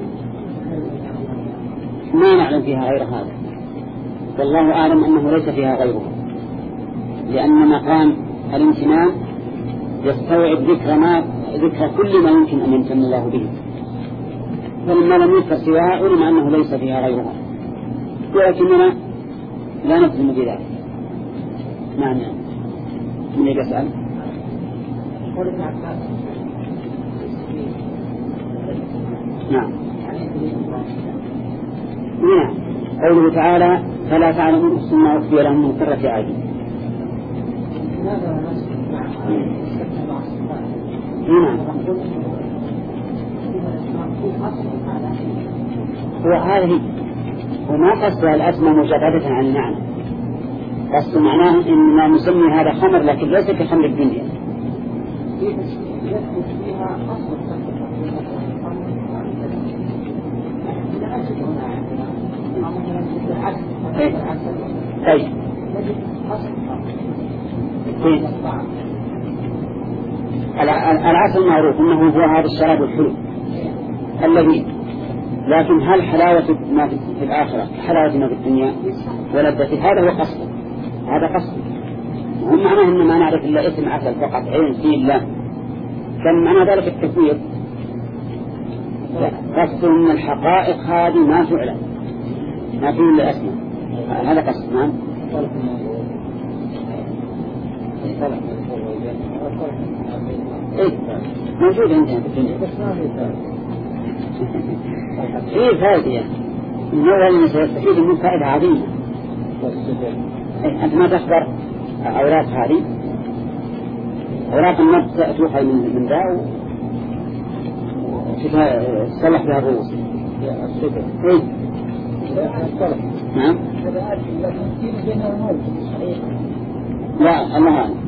ما نعلم فيها غير هذا، والله أعلم أنه ليس فيها غيره، لأن مقام الامتنان يستوعب ذكر ما ذكر كل ما يمكن أن يمتن الله به، فلما لم يذكر سواها علم أنه ليس فيها غيرها، ولكننا لا نجزم بذلك. نعم نعم من يسأل. نعم نعم قوله تعالى فلا تعلم نفس ما أخفي لهم من قرة أعين. نعم. هو هذه وما قصد الأسماء مجردة عن المعنى، قصد معناه إننا نسمي هذا خمر لكن ليس كخمر الدنيا. طيب العسل معروف أنه هو هذا الشراب الحلو الذي، لكن هل حلاوة ما في الآخرة حلاوة ما في الدنيا ولذة؟ هذا هو قصد، هذا قصد. هم معناه إن ما نعرف إلا اسم عسل فقط، عين فيه الله، كان معنى ذلك التفويض. قصد من الحقائق هذه ما تعلم، ما فيه إلا اسمه، هذا قصد. نعم. إيه موجود عندنا في الدنيا فيه فائدة، النوع اللي سيستفيد منه فائدة عظيمة. إيه أنت ما تخبر أوراق هذه، أوراق النبت تؤخذ من من ذا وتصلح بها الرؤوس. إيه نعم. لا الله أعلم.